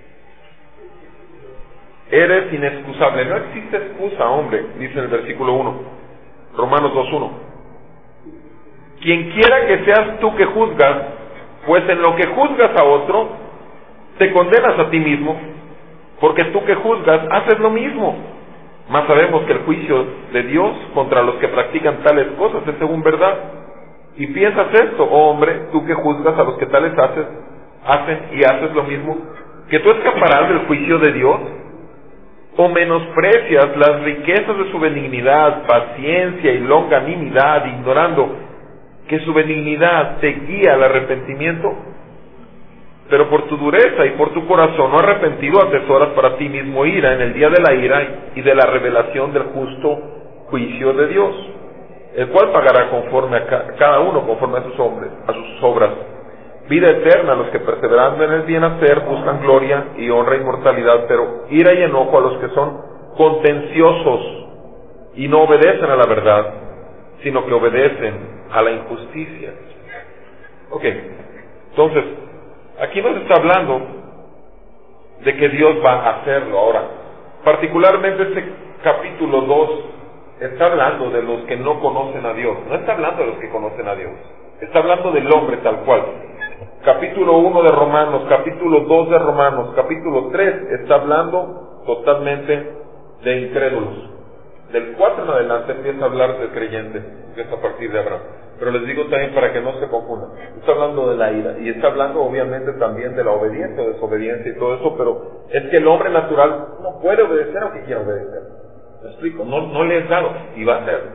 Eres inexcusable. No existe excusa, hombre, dice el versículo 1, Romanos 2, 1. quien quiera que seas tú que juzgas, pues en lo que juzgas a otro, te condenas a ti mismo, porque tú que juzgas haces lo mismo. Mas sabemos que el juicio de Dios contra los que practican tales cosas es según verdad. Y piensas esto, oh hombre, tú que juzgas a los que tales hacen y haces lo mismo, que tú escaparás del juicio de Dios, o menosprecias las riquezas de su benignidad, paciencia y longanimidad, ignorando que su benignidad te guía al arrepentimiento. Pero por tu dureza y por tu corazón no arrepentido atesoras para ti mismo ira en el día de la ira y de la revelación del justo juicio de Dios, el cual pagará conforme a cada uno conforme a sus obras. Vida eterna a los que perseverando en el bien hacer buscan gloria y honra e inmortalidad, pero ira y enojo a los que son contenciosos y no obedecen a la verdad, sino que obedecen a la injusticia. Ok, entonces, aquí nos está hablando de que Dios va a hacerlo. Ahora, particularmente este capítulo 2 está hablando de los que no conocen a Dios, no está hablando de los que conocen a Dios, está hablando del hombre tal cual. Capítulo 1 de Romanos, capítulo 2 de Romanos, capítulo 3 está hablando totalmente de incrédulos. Del 4 en adelante empieza a hablar del creyente, que es a partir de Abraham. Pero les digo también para que no se confundan, está hablando de la ira, y está hablando obviamente también de la obediencia o desobediencia y todo eso, pero es que el hombre natural no puede obedecer aunque quiera obedecer. ¿Me explico? No le es dado, y va a ser.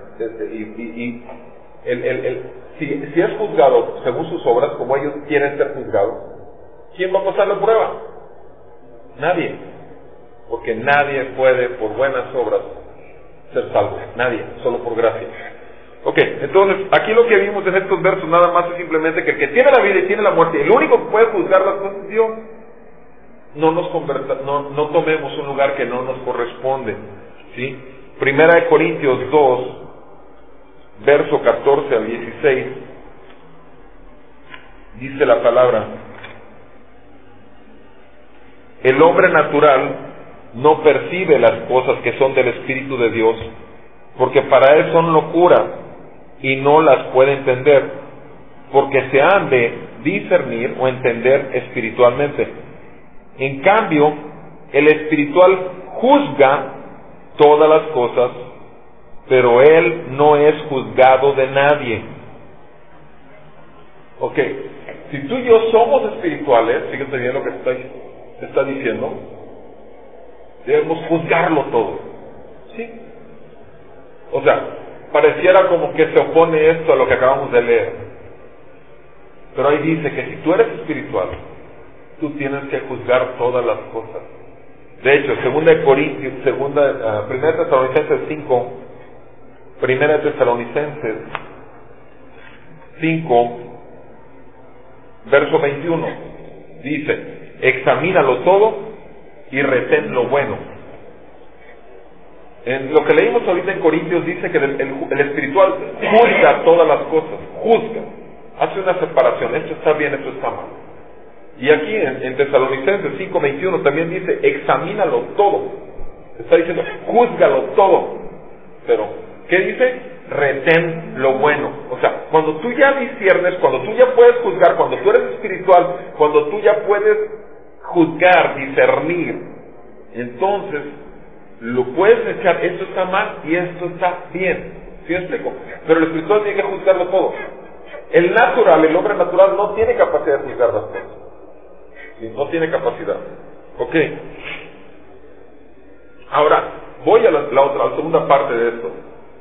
Si es juzgado según sus obras, como ellos quieren ser juzgados, ¿quién va a pasar la prueba? Nadie. Porque nadie puede, por buenas obras, ser salvo. Nadie, solo por gracia. Ok, entonces, aquí lo que vimos en estos versos nada más es simplemente que el que tiene la vida y tiene la muerte, el único que puede juzgar las cosas es Dios. No tomemos un lugar que no nos corresponde. ¿Sí? Primera de Corintios 2, verso 14 al 16, dice la palabra: el hombre natural no percibe las cosas que son del Espíritu de Dios, porque para él son locura y no las puede entender, porque se han de discernir o entender espiritualmente. En cambio, el espiritual juzga todas las cosas, pero él no es juzgado de nadie. Ok, si tú y yo somos espirituales, fíjate bien lo que está diciendo, debemos juzgarlo todo. ¿Sí? O sea, pareciera como que se opone esto a lo que acabamos de leer. Pero ahí dice que si tú eres espiritual, tú tienes que juzgar todas las cosas. De hecho, Primera Tesalonicenses 5, Primera Tesalonicenses 5, verso 21, dice: examínalo todo y retén lo bueno. En lo que leímos ahorita en Corintios dice que el espiritual juzga todas las cosas, juzga, hace una separación, esto está bien, esto está mal. Y aquí en Tesalonicenses 5:21 también dice: examínalo todo. Está diciendo, júzgalo todo. Pero, ¿qué dice? Retén lo bueno. O sea, cuando tú ya disciernes, cuando tú ya puedes juzgar, cuando tú eres espiritual, cuando tú ya puedes juzgar, discernir, entonces lo puedes echar, esto está mal y esto está bien. ¿Sí me explico? Pero el espiritual tiene que juzgarlo todo. El natural, el hombre natural no tiene capacidad de juzgar las cosas. ¿Sí? No tiene capacidad. Ok. Ahora, voy a la segunda parte de esto.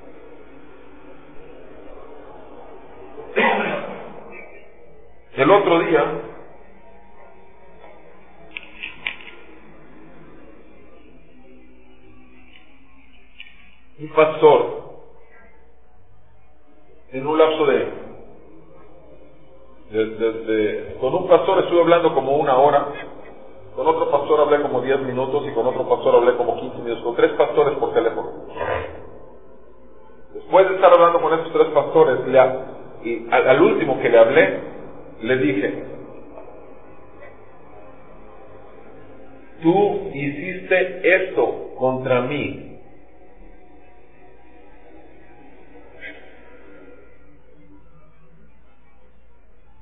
El otro día, un pastor, en un lapso con un pastor estuve hablando como 1 hora, con otro pastor hablé como 10 minutos y con otro pastor hablé como 15 minutos, con 3 pastores por teléfono. Después de estar hablando con esos 3 pastores, y al último que le hablé, le dije: tú hiciste esto contra mí.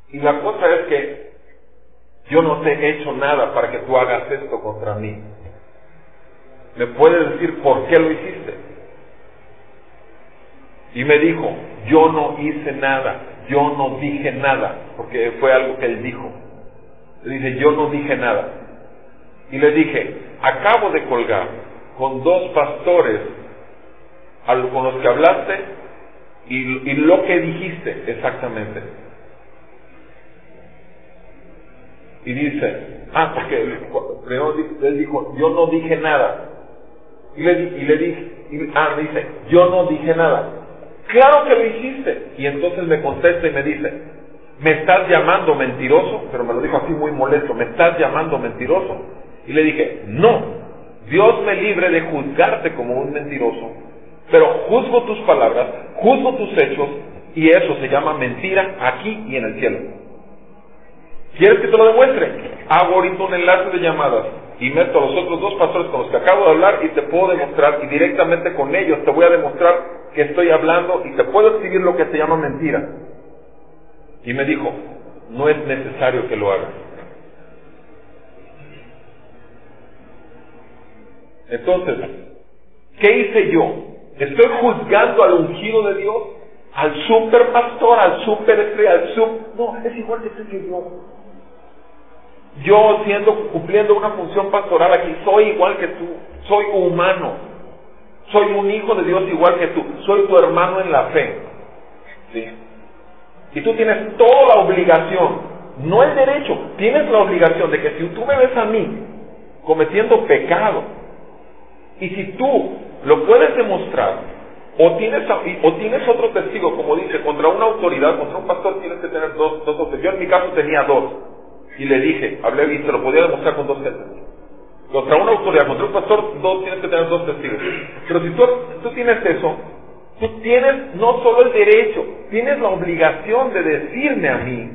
Y la cosa es que yo no te he hecho nada para que tú hagas esto contra mí. ¿Me puedes decir por qué lo hiciste? Y me dijo, yo no hice nada, yo no dije nada, porque fue algo que él dijo. Le dice, yo no dije nada. Y le dije, acabo de colgar con 2 pastores con los que hablaste y lo que dijiste exactamente. Y dice, porque primero él dijo, yo no dije nada. Y le dije, dice, yo no dije nada. Claro que lo hiciste. Y entonces me contesta y me dice, ¿me estás llamando mentiroso? Pero me lo dijo así muy molesto, ¿me estás llamando mentiroso? Y le dije, no, Dios me libre de juzgarte como un mentiroso, pero juzgo tus palabras, juzgo tus hechos, y eso se llama mentira aquí y en el cielo. ¿Quieres que te lo demuestre? Hago ahorita un enlace de llamadas y meto a los otros 2 pastores con los que acabo de hablar y te puedo demostrar, y directamente con ellos te voy a demostrar que estoy hablando y te puedo escribir lo que se llama mentira. Y me dijo, no es necesario que lo hagas. Entonces, ¿qué hice yo? ¿Estoy juzgando al ungido de Dios? ¿Al super pastor? ¿Al super estrella? No, es igual que yo. Yo cumpliendo una función pastoral aquí, soy igual que tú. Soy humano. Soy un hijo de Dios igual que tú. Soy tu hermano en la fe. ¿Sí? Y tú tienes toda la obligación, no el derecho, tienes la obligación de que si tú me ves a mí cometiendo pecado, y si tú lo puedes demostrar, o tienes otro testigo, como dice, contra una autoridad, contra un pastor tienes que tener dos testigos. Yo en mi caso tenía 2, y le dije, hablé y se lo podía demostrar con 2 testigos. Contra una autoridad, contra un pastor, tienes que tener 2 testigos. Pero si tú tienes eso, tú tienes no solo el derecho, tienes la obligación de decirme a mí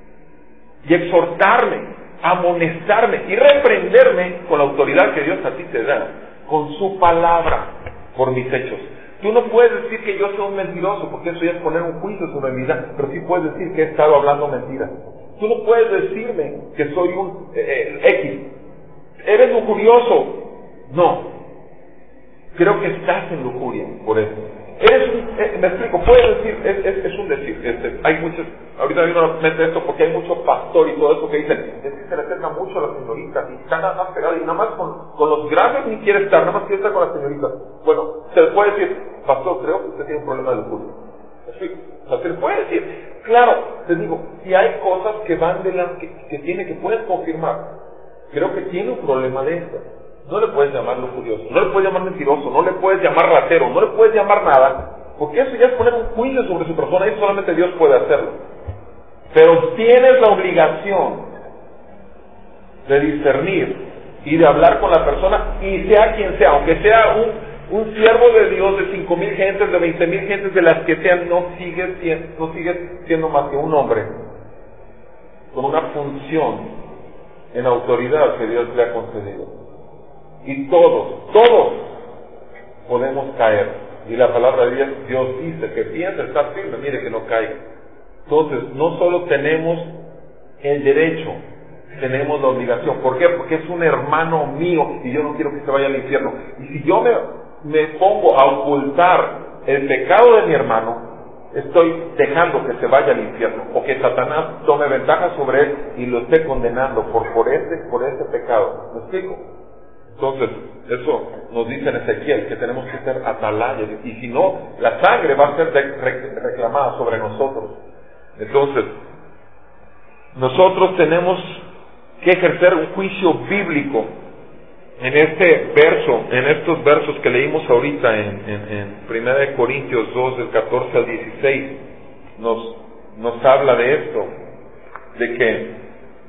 y exhortarme, amonestarme y reprenderme con la autoridad que Dios a ti te da, con su palabra, por mis hechos. Tú no puedes decir que yo soy un mentiroso, porque eso ya es poner un juicio sobre mi vida, pero sí puedes decir que he estado hablando mentiras. Tú no puedes decirme que soy un X. ¿Eres lujurioso? No. Creo que estás en lujuria, por eso. Me explico, puedes decir, es un decir, hay muchos, ahorita viene a la mente esto porque hay mucho pastor y todo eso que dicen, es que se le acerca mucho a las señoritas y está nada más pegado y nada más con los grandes ni quiere estar, nada más quiere estar con las señoritas. Bueno, se le puede decir, pastor, creo que usted tiene un problema de lujuria. ¿Me explico? O sea, se le puede decir, claro, te digo, si hay cosas que van delante, que puedes confirmar, creo que tiene un problema de esto. No le puedes llamar lujurioso, no le puedes llamar mentiroso, no le puedes llamar ratero, no le puedes llamar nada, porque eso ya es poner un juicio sobre su persona y solamente Dios puede hacerlo. Pero tienes la obligación de discernir y de hablar con la persona, y sea quien sea, aunque sea un siervo de Dios de 5,000 gentes, de 20,000 gentes, de las que sean, no sigues siendo más que un hombre con una función en autoridad que Dios le ha concedido. Y todos podemos caer. Y la palabra de Dios dice que piensa estar firme, mire que no caiga. Entonces, no solo tenemos el derecho, tenemos la obligación. ¿Por qué? Porque es un hermano mío y yo no quiero que se vaya al infierno. Y si yo me pongo a ocultar el pecado de mi hermano, estoy dejando que se vaya al infierno, o que Satanás tome ventaja sobre él y lo esté condenando por ese pecado. ¿Me explico? Entonces, eso nos dice en Ezequiel, que tenemos que ser atalayas, y si no, la sangre va a ser reclamada sobre nosotros. Entonces, nosotros tenemos que ejercer un juicio bíblico en estos versos que leímos ahorita en 1 Corintios 2, del 14 al 16, nos habla de esto, de que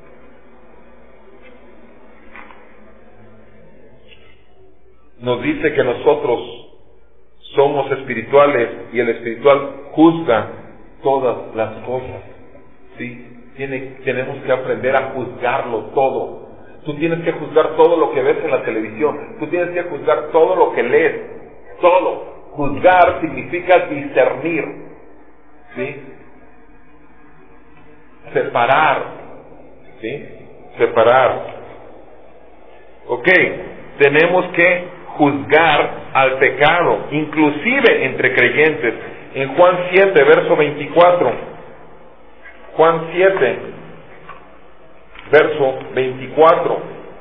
nos dice que nosotros somos espirituales y el espiritual juzga todas las cosas. ¿Sí? Tenemos que aprender a juzgarlo todo. Tú tienes que juzgar todo lo que ves en la televisión. Tú tienes que juzgar todo lo que lees. Todo. Juzgar significa discernir. ¿Sí? separar, ¿sí? Separar. Ok, tenemos que juzgar al pecado, inclusive entre creyentes. En Juan 7, verso 24. Juan 7, verso 24.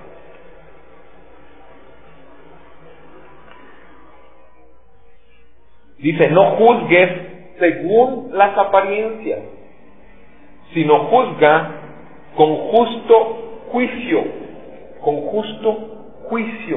Dice, no juzgues según las apariencias, sino juzga con justo juicio. Con justo juicio.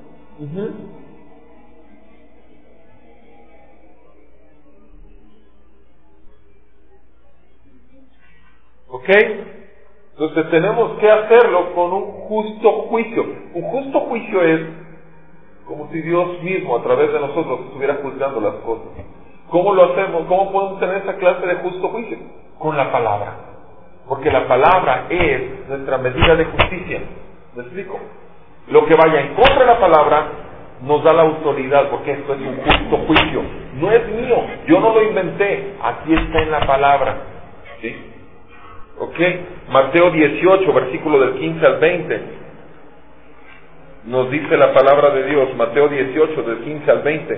¿Ok? Entonces tenemos que hacerlo con un justo juicio. Un justo juicio es como si Dios mismo a través de nosotros estuviera juzgando las cosas. ¿Cómo lo hacemos? ¿Cómo podemos tener esa clase de justo juicio? Con la palabra. Porque la palabra es nuestra medida de justicia. ¿Me explico? Lo que vaya en contra de la palabra nos da la autoridad, porque esto es un justo juicio. No es mío, yo no lo inventé, aquí está en la palabra. ¿Sí? ¿Ok? Mateo 18, versículo del 15 al 20. Nos dice la palabra de Dios, Mateo 18, del 15 al 20.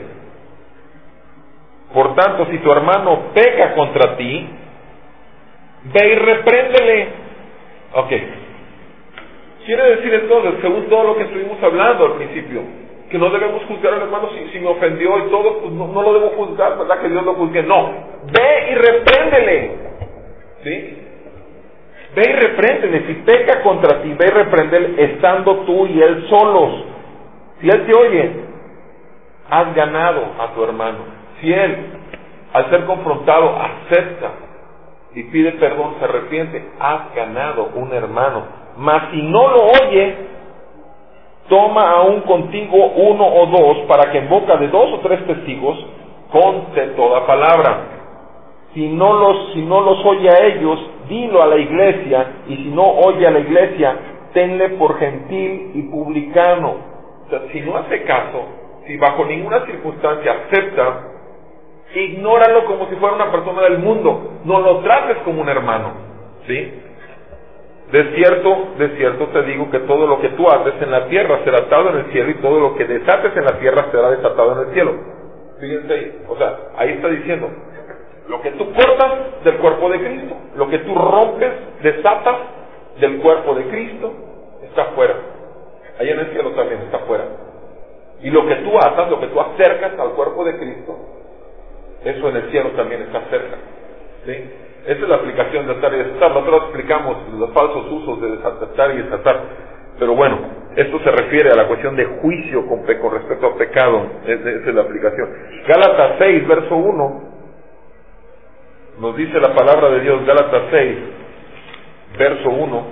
Por tanto, si tu hermano peca contra ti, ve y repréndele. Ok. Quiere decir entonces, según todo lo que estuvimos hablando al principio, que no debemos juzgar al hermano si me ofendió y todo, pues no lo debo juzgar, ¿verdad? Que Dios lo juzgue. No, ve y repréndele. ¿Sí? Ve y repréndele. Si peca contra ti, ve y repréndele estando tú y él solos. Si él te oye, has ganado a tu hermano. Si él, al ser confrontado, acepta y pide perdón, se arrepiente, has ganado un hermano. Mas si no lo oye, toma aún contigo uno o dos, para que en boca de 2 o 3 testigos conste toda palabra. Si no los oye a ellos, dilo a la iglesia, y si no oye a la iglesia, tenle por gentil y publicano. O sea, si no hace caso, si bajo ninguna circunstancia acepta, ignóralo como si fuera una persona del mundo, no lo trates como un hermano, ¿sí? De cierto te digo que todo lo que tú haces en la tierra será atado en el cielo, y todo lo que desates en la tierra será desatado en el cielo. Fíjense ahí, o sea, ahí está diciendo, lo que tú cortas del cuerpo de Cristo, lo que tú rompes, desatas del cuerpo de Cristo, está fuera. Ahí en el cielo también está fuera. Y lo que tú atas, lo que tú acercas al cuerpo de Cristo, eso en el cielo también está cerca. ¿Sí? Esa es la aplicación de atar y desatar. Nosotros explicamos los falsos usos de desatar y desatar. Pero bueno, esto se refiere a la cuestión de juicio con respecto al pecado. Esa es la aplicación. Gálatas 6, verso 1, nos dice la palabra de Dios. Gálatas 6, verso 1.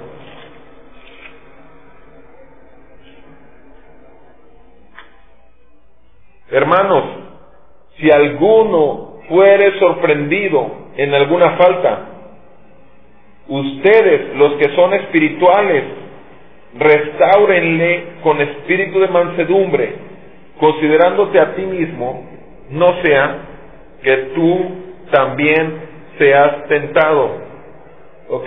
Hermanos, si alguno fuere sorprendido en alguna falta, ustedes, los que son espirituales, restáurenle con espíritu de mansedumbre, considerándote a ti mismo, no sea que tú también seas tentado. Ok.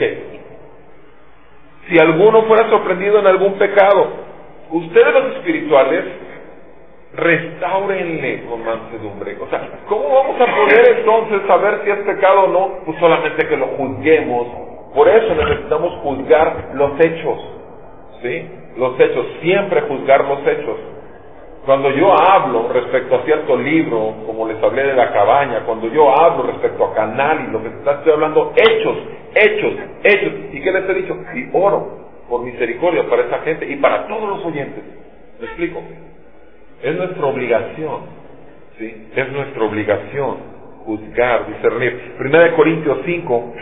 Si alguno fuera sorprendido en algún pecado, ustedes los espirituales, restáurenle con mansedumbre. O sea, ¿cómo vamos a poder entonces saber si es pecado o no? Pues solamente que lo juzguemos. Por eso necesitamos juzgar los hechos, ¿sí? Los hechos, siempre juzgar los hechos. Cuando yo hablo respecto a cierto libro, como les hablé de La Cabaña, cuando yo hablo respecto a Canal y lo que estoy hablando, hechos. ¿Y qué les he dicho? Y oro por misericordia para esa gente y para todos los oyentes. ¿Me explico? Es nuestra obligación, ¿sí? Es nuestra obligación juzgar, discernir. Primera de Corintios 5,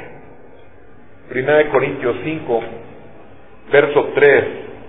verso 3.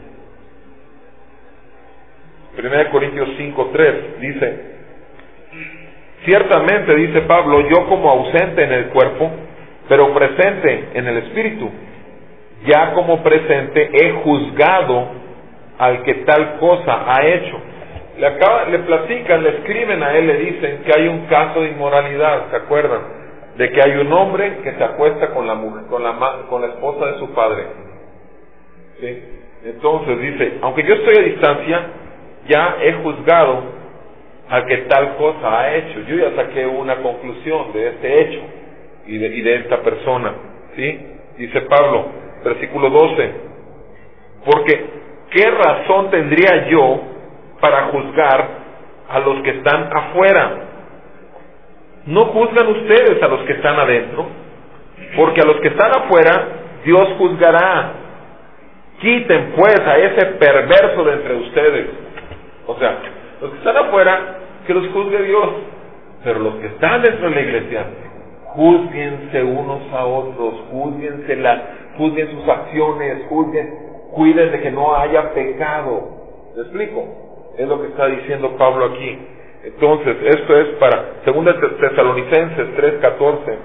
Primera de Corintios 5, 3 dice: ciertamente, dice Pablo, yo como ausente en el cuerpo, pero presente en el espíritu, ya como presente he juzgado al que tal cosa ha hecho. Le platican, le escriben a él, le dicen que hay un caso de inmoralidad, ¿se acuerdan? de que hay un hombre que se acuesta con la mujer, con la esposa de su padre. ¿Sí? Entonces dice, aunque yo estoy a distancia, ya he juzgado al que tal cosa ha hecho. Yo ya saqué una conclusión de este hecho y de esta persona. ¿Sí? Dice Pablo, versículo 12, porque ¿qué razón tendría yo para juzgar a los que están afuera? ¿No juzgan ustedes a los que están adentro? Porque a los que están afuera Dios juzgará. Quiten pues a ese perverso de entre ustedes. O sea, los que están afuera, que los juzgue Dios. Pero los que están dentro de la iglesia, júzguense unos a otros, juzguen sus acciones, cuiden de que no haya pecado. ¿Me explico? Es lo que está diciendo Pablo aquí. Entonces, esto es para 2 Tesalonicenses 3:14.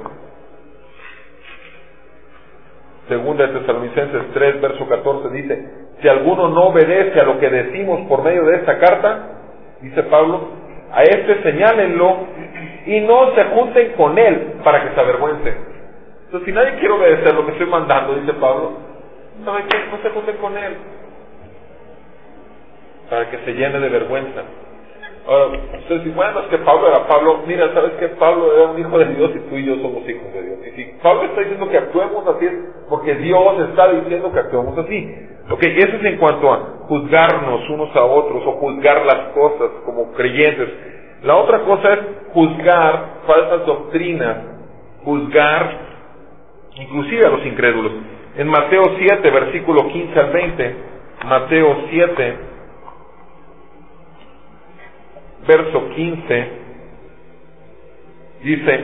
2 Tesalonicenses 3, verso 14 dice, si alguno no obedece a lo que decimos por medio de esta carta, dice Pablo, a este señálenlo y no se junten con él para que se avergüencen. Entonces, si nadie quiere obedecer lo que estoy mandando, dice Pablo, ¿saben qué? No se junten con él para que se llene de vergüenza. Ahora, ustedes dicen, bueno, es que Pablo era Pablo. Mira, ¿sabes qué? Pablo era un hijo de Dios y tú y yo somos hijos de Dios. Y si Pablo está diciendo que actuemos así, es porque Dios está diciendo que actuemos así. Ok, eso es en cuanto a juzgarnos unos a otros o juzgar las cosas como creyentes. La otra cosa es juzgar falsas doctrinas, juzgar inclusive a los incrédulos. En Mateo 7, versículo 15 al 20, Mateo 7, verso 15, dice,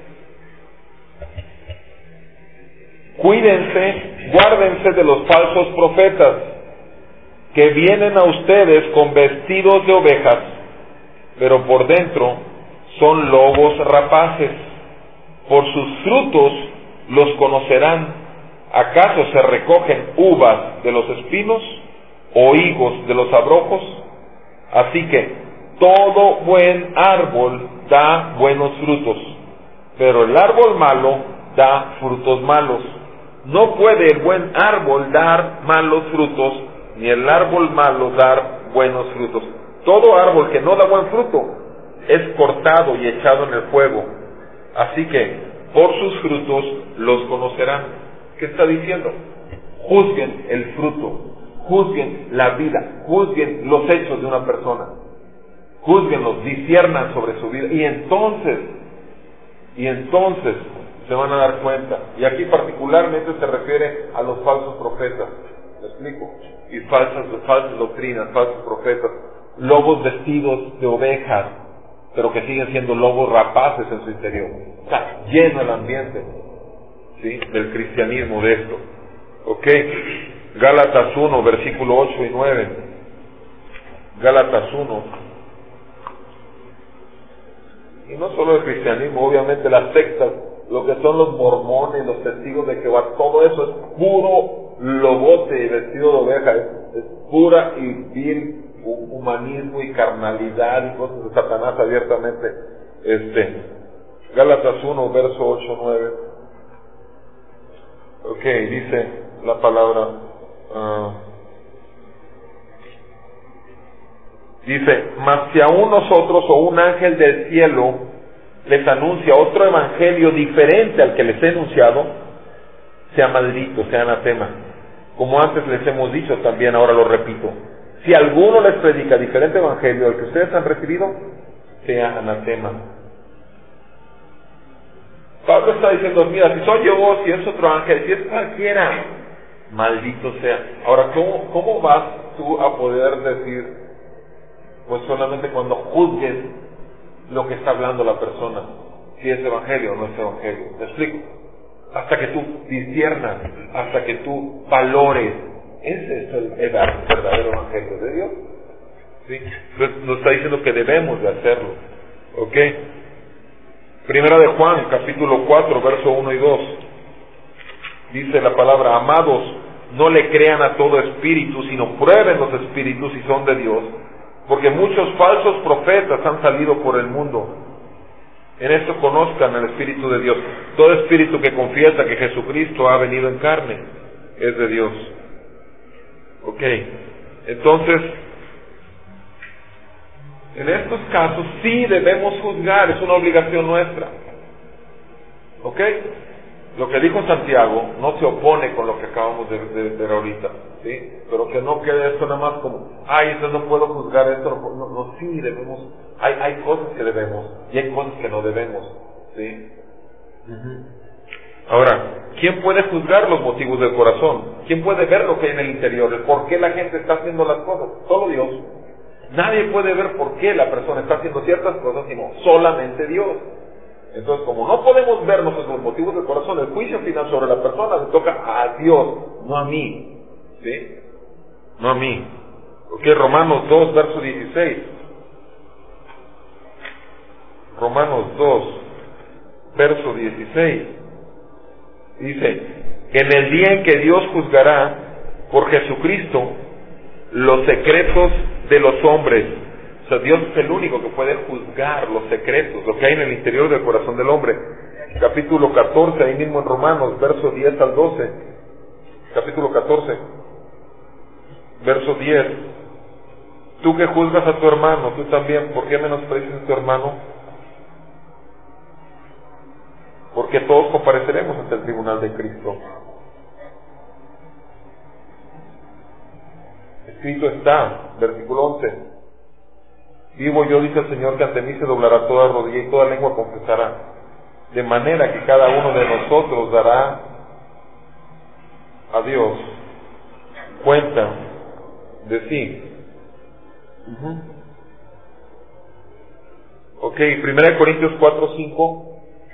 cuídense, guárdense de los falsos profetas, que vienen a ustedes con vestidos de ovejas, pero por dentro son lobos rapaces. Por sus frutos los conocerán. ¿Acaso se recogen uvas de los espinos o higos de los abrojos? Así que todo buen árbol da buenos frutos, pero el árbol malo da frutos malos. No puede el buen árbol dar malos frutos, ni el árbol malo dar buenos frutos. Todo árbol que no da buen fruto es cortado y echado en el fuego. Así que por sus frutos los conocerán. ¿Qué está diciendo? Juzguen el fruto, juzguen la vida, juzguen los hechos de una persona. Júzguenlos, disciernan sobre su vida y entonces se van a dar cuenta. Y aquí particularmente se refiere a los falsos profetas, ¿me explico? Y falsas doctrinas, falsos profetas, lobos vestidos de ovejas, pero que siguen siendo lobos rapaces en su interior. O sea, lleno el ambiente, ¿sí?, del cristianismo de esto. Ok, Gálatas 1, versículo 8 y 9. Gálatas 1. Y no solo el cristianismo, obviamente las sectas, lo que son los mormones, los testigos de Jehová, todo eso es puro lobote y vestido de oveja, es pura y vil humanismo y carnalidad y cosas de Satanás abiertamente. Gálatas 1, verso 8, 9. Ok, dice la palabra, dice, mas si aún nosotros o un ángel del cielo les anuncia otro evangelio diferente al que les he anunciado, sea maldito, sea anatema. Como antes les hemos dicho, también ahora lo repito. Si alguno les predica diferente evangelio al que ustedes han recibido, sea anatema. Pablo está diciendo, mira, si soy yo, si es otro ángel, si es cualquiera, maldito sea. Ahora, ¿cómo vas tú a poder decir? Pues solamente cuando juzgues lo que está hablando la persona, si es evangelio o no es evangelio. ¿Me explico? Hasta que tú disciernas, hasta que tú valores. Ese es el verdadero evangelio de Dios. ¿Sí? Entonces nos está diciendo que debemos de hacerlo. ¿Ok? Primera de Juan, capítulo 4, verso 1 y 2. Dice la palabra, amados, no le crean a todo espíritu, sino prueben los espíritus si son de Dios, porque muchos falsos profetas han salido por el mundo. En esto conozcan el Espíritu de Dios. Todo espíritu que confiesa que Jesucristo ha venido en carne es de Dios. Ok, entonces, en estos casos sí debemos juzgar, es una obligación nuestra. Ok, lo que dijo Santiago no se opone con lo que acabamos de ver ahorita, ¿sí? Pero que no quede esto nada más como, esto no puedo juzgar, esto no, sí debemos, hay cosas que debemos y hay cosas que no debemos, ¿sí? Ahora, ¿quién puede juzgar los motivos del corazón? ¿Quién puede ver lo que hay en el interior? ¿El por qué la gente está haciendo las cosas? Solo Dios. Nadie puede ver por qué la persona está haciendo ciertas cosas, sino solamente Dios. Entonces, como no podemos ver nosotros los motivos del corazón, el juicio final sobre la persona le toca a Dios, no a mí. ¿Sí? No a mí. Ok, Romanos 2, verso 16. Romanos 2, verso 16. Dice, en el día en que Dios juzgará por Jesucristo los secretos de los hombres. O sea, Dios es el único que puede juzgar los secretos, lo que hay en el interior del corazón del hombre. Capítulo 14, ahí mismo en Romanos, verso 10 al 12. Capítulo 14, verso 10. Tú que juzgas a tu hermano, tú también, ¿por qué menosprecias a tu hermano? Porque todos compareceremos ante el tribunal de Cristo. Escrito está, versículo 11. Vivo yo, dice el Señor, que ante mí se doblará toda rodilla y toda lengua confesará. De manera que cada uno de nosotros dará a Dios cuenta de sí. Ok, 1 Corintios 4, 5.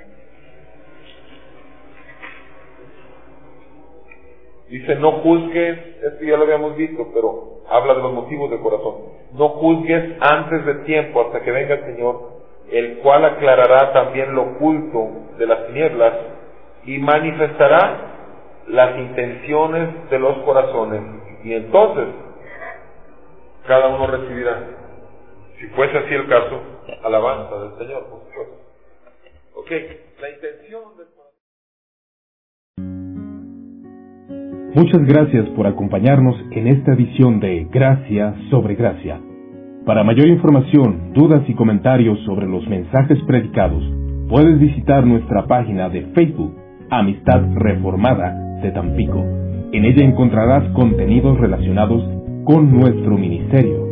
Dice, no juzgues, esto ya lo habíamos visto, pero habla de los motivos del corazón. No juzgues antes de tiempo hasta que venga el Señor, el cual aclarará también lo oculto de las tinieblas y manifestará las intenciones de los corazones. Y entonces, cada uno recibirá, si fuese así el caso, alabanza del Señor, por supuesto. Ok, la intención del corazón. Muchas gracias por acompañarnos en esta edición de Gracia sobre Gracia. Para mayor información, dudas y comentarios sobre los mensajes predicados, puedes visitar nuestra página de Facebook, Amistad Reformada de Tampico. En ella encontrarás contenidos relacionados con nuestro ministerio.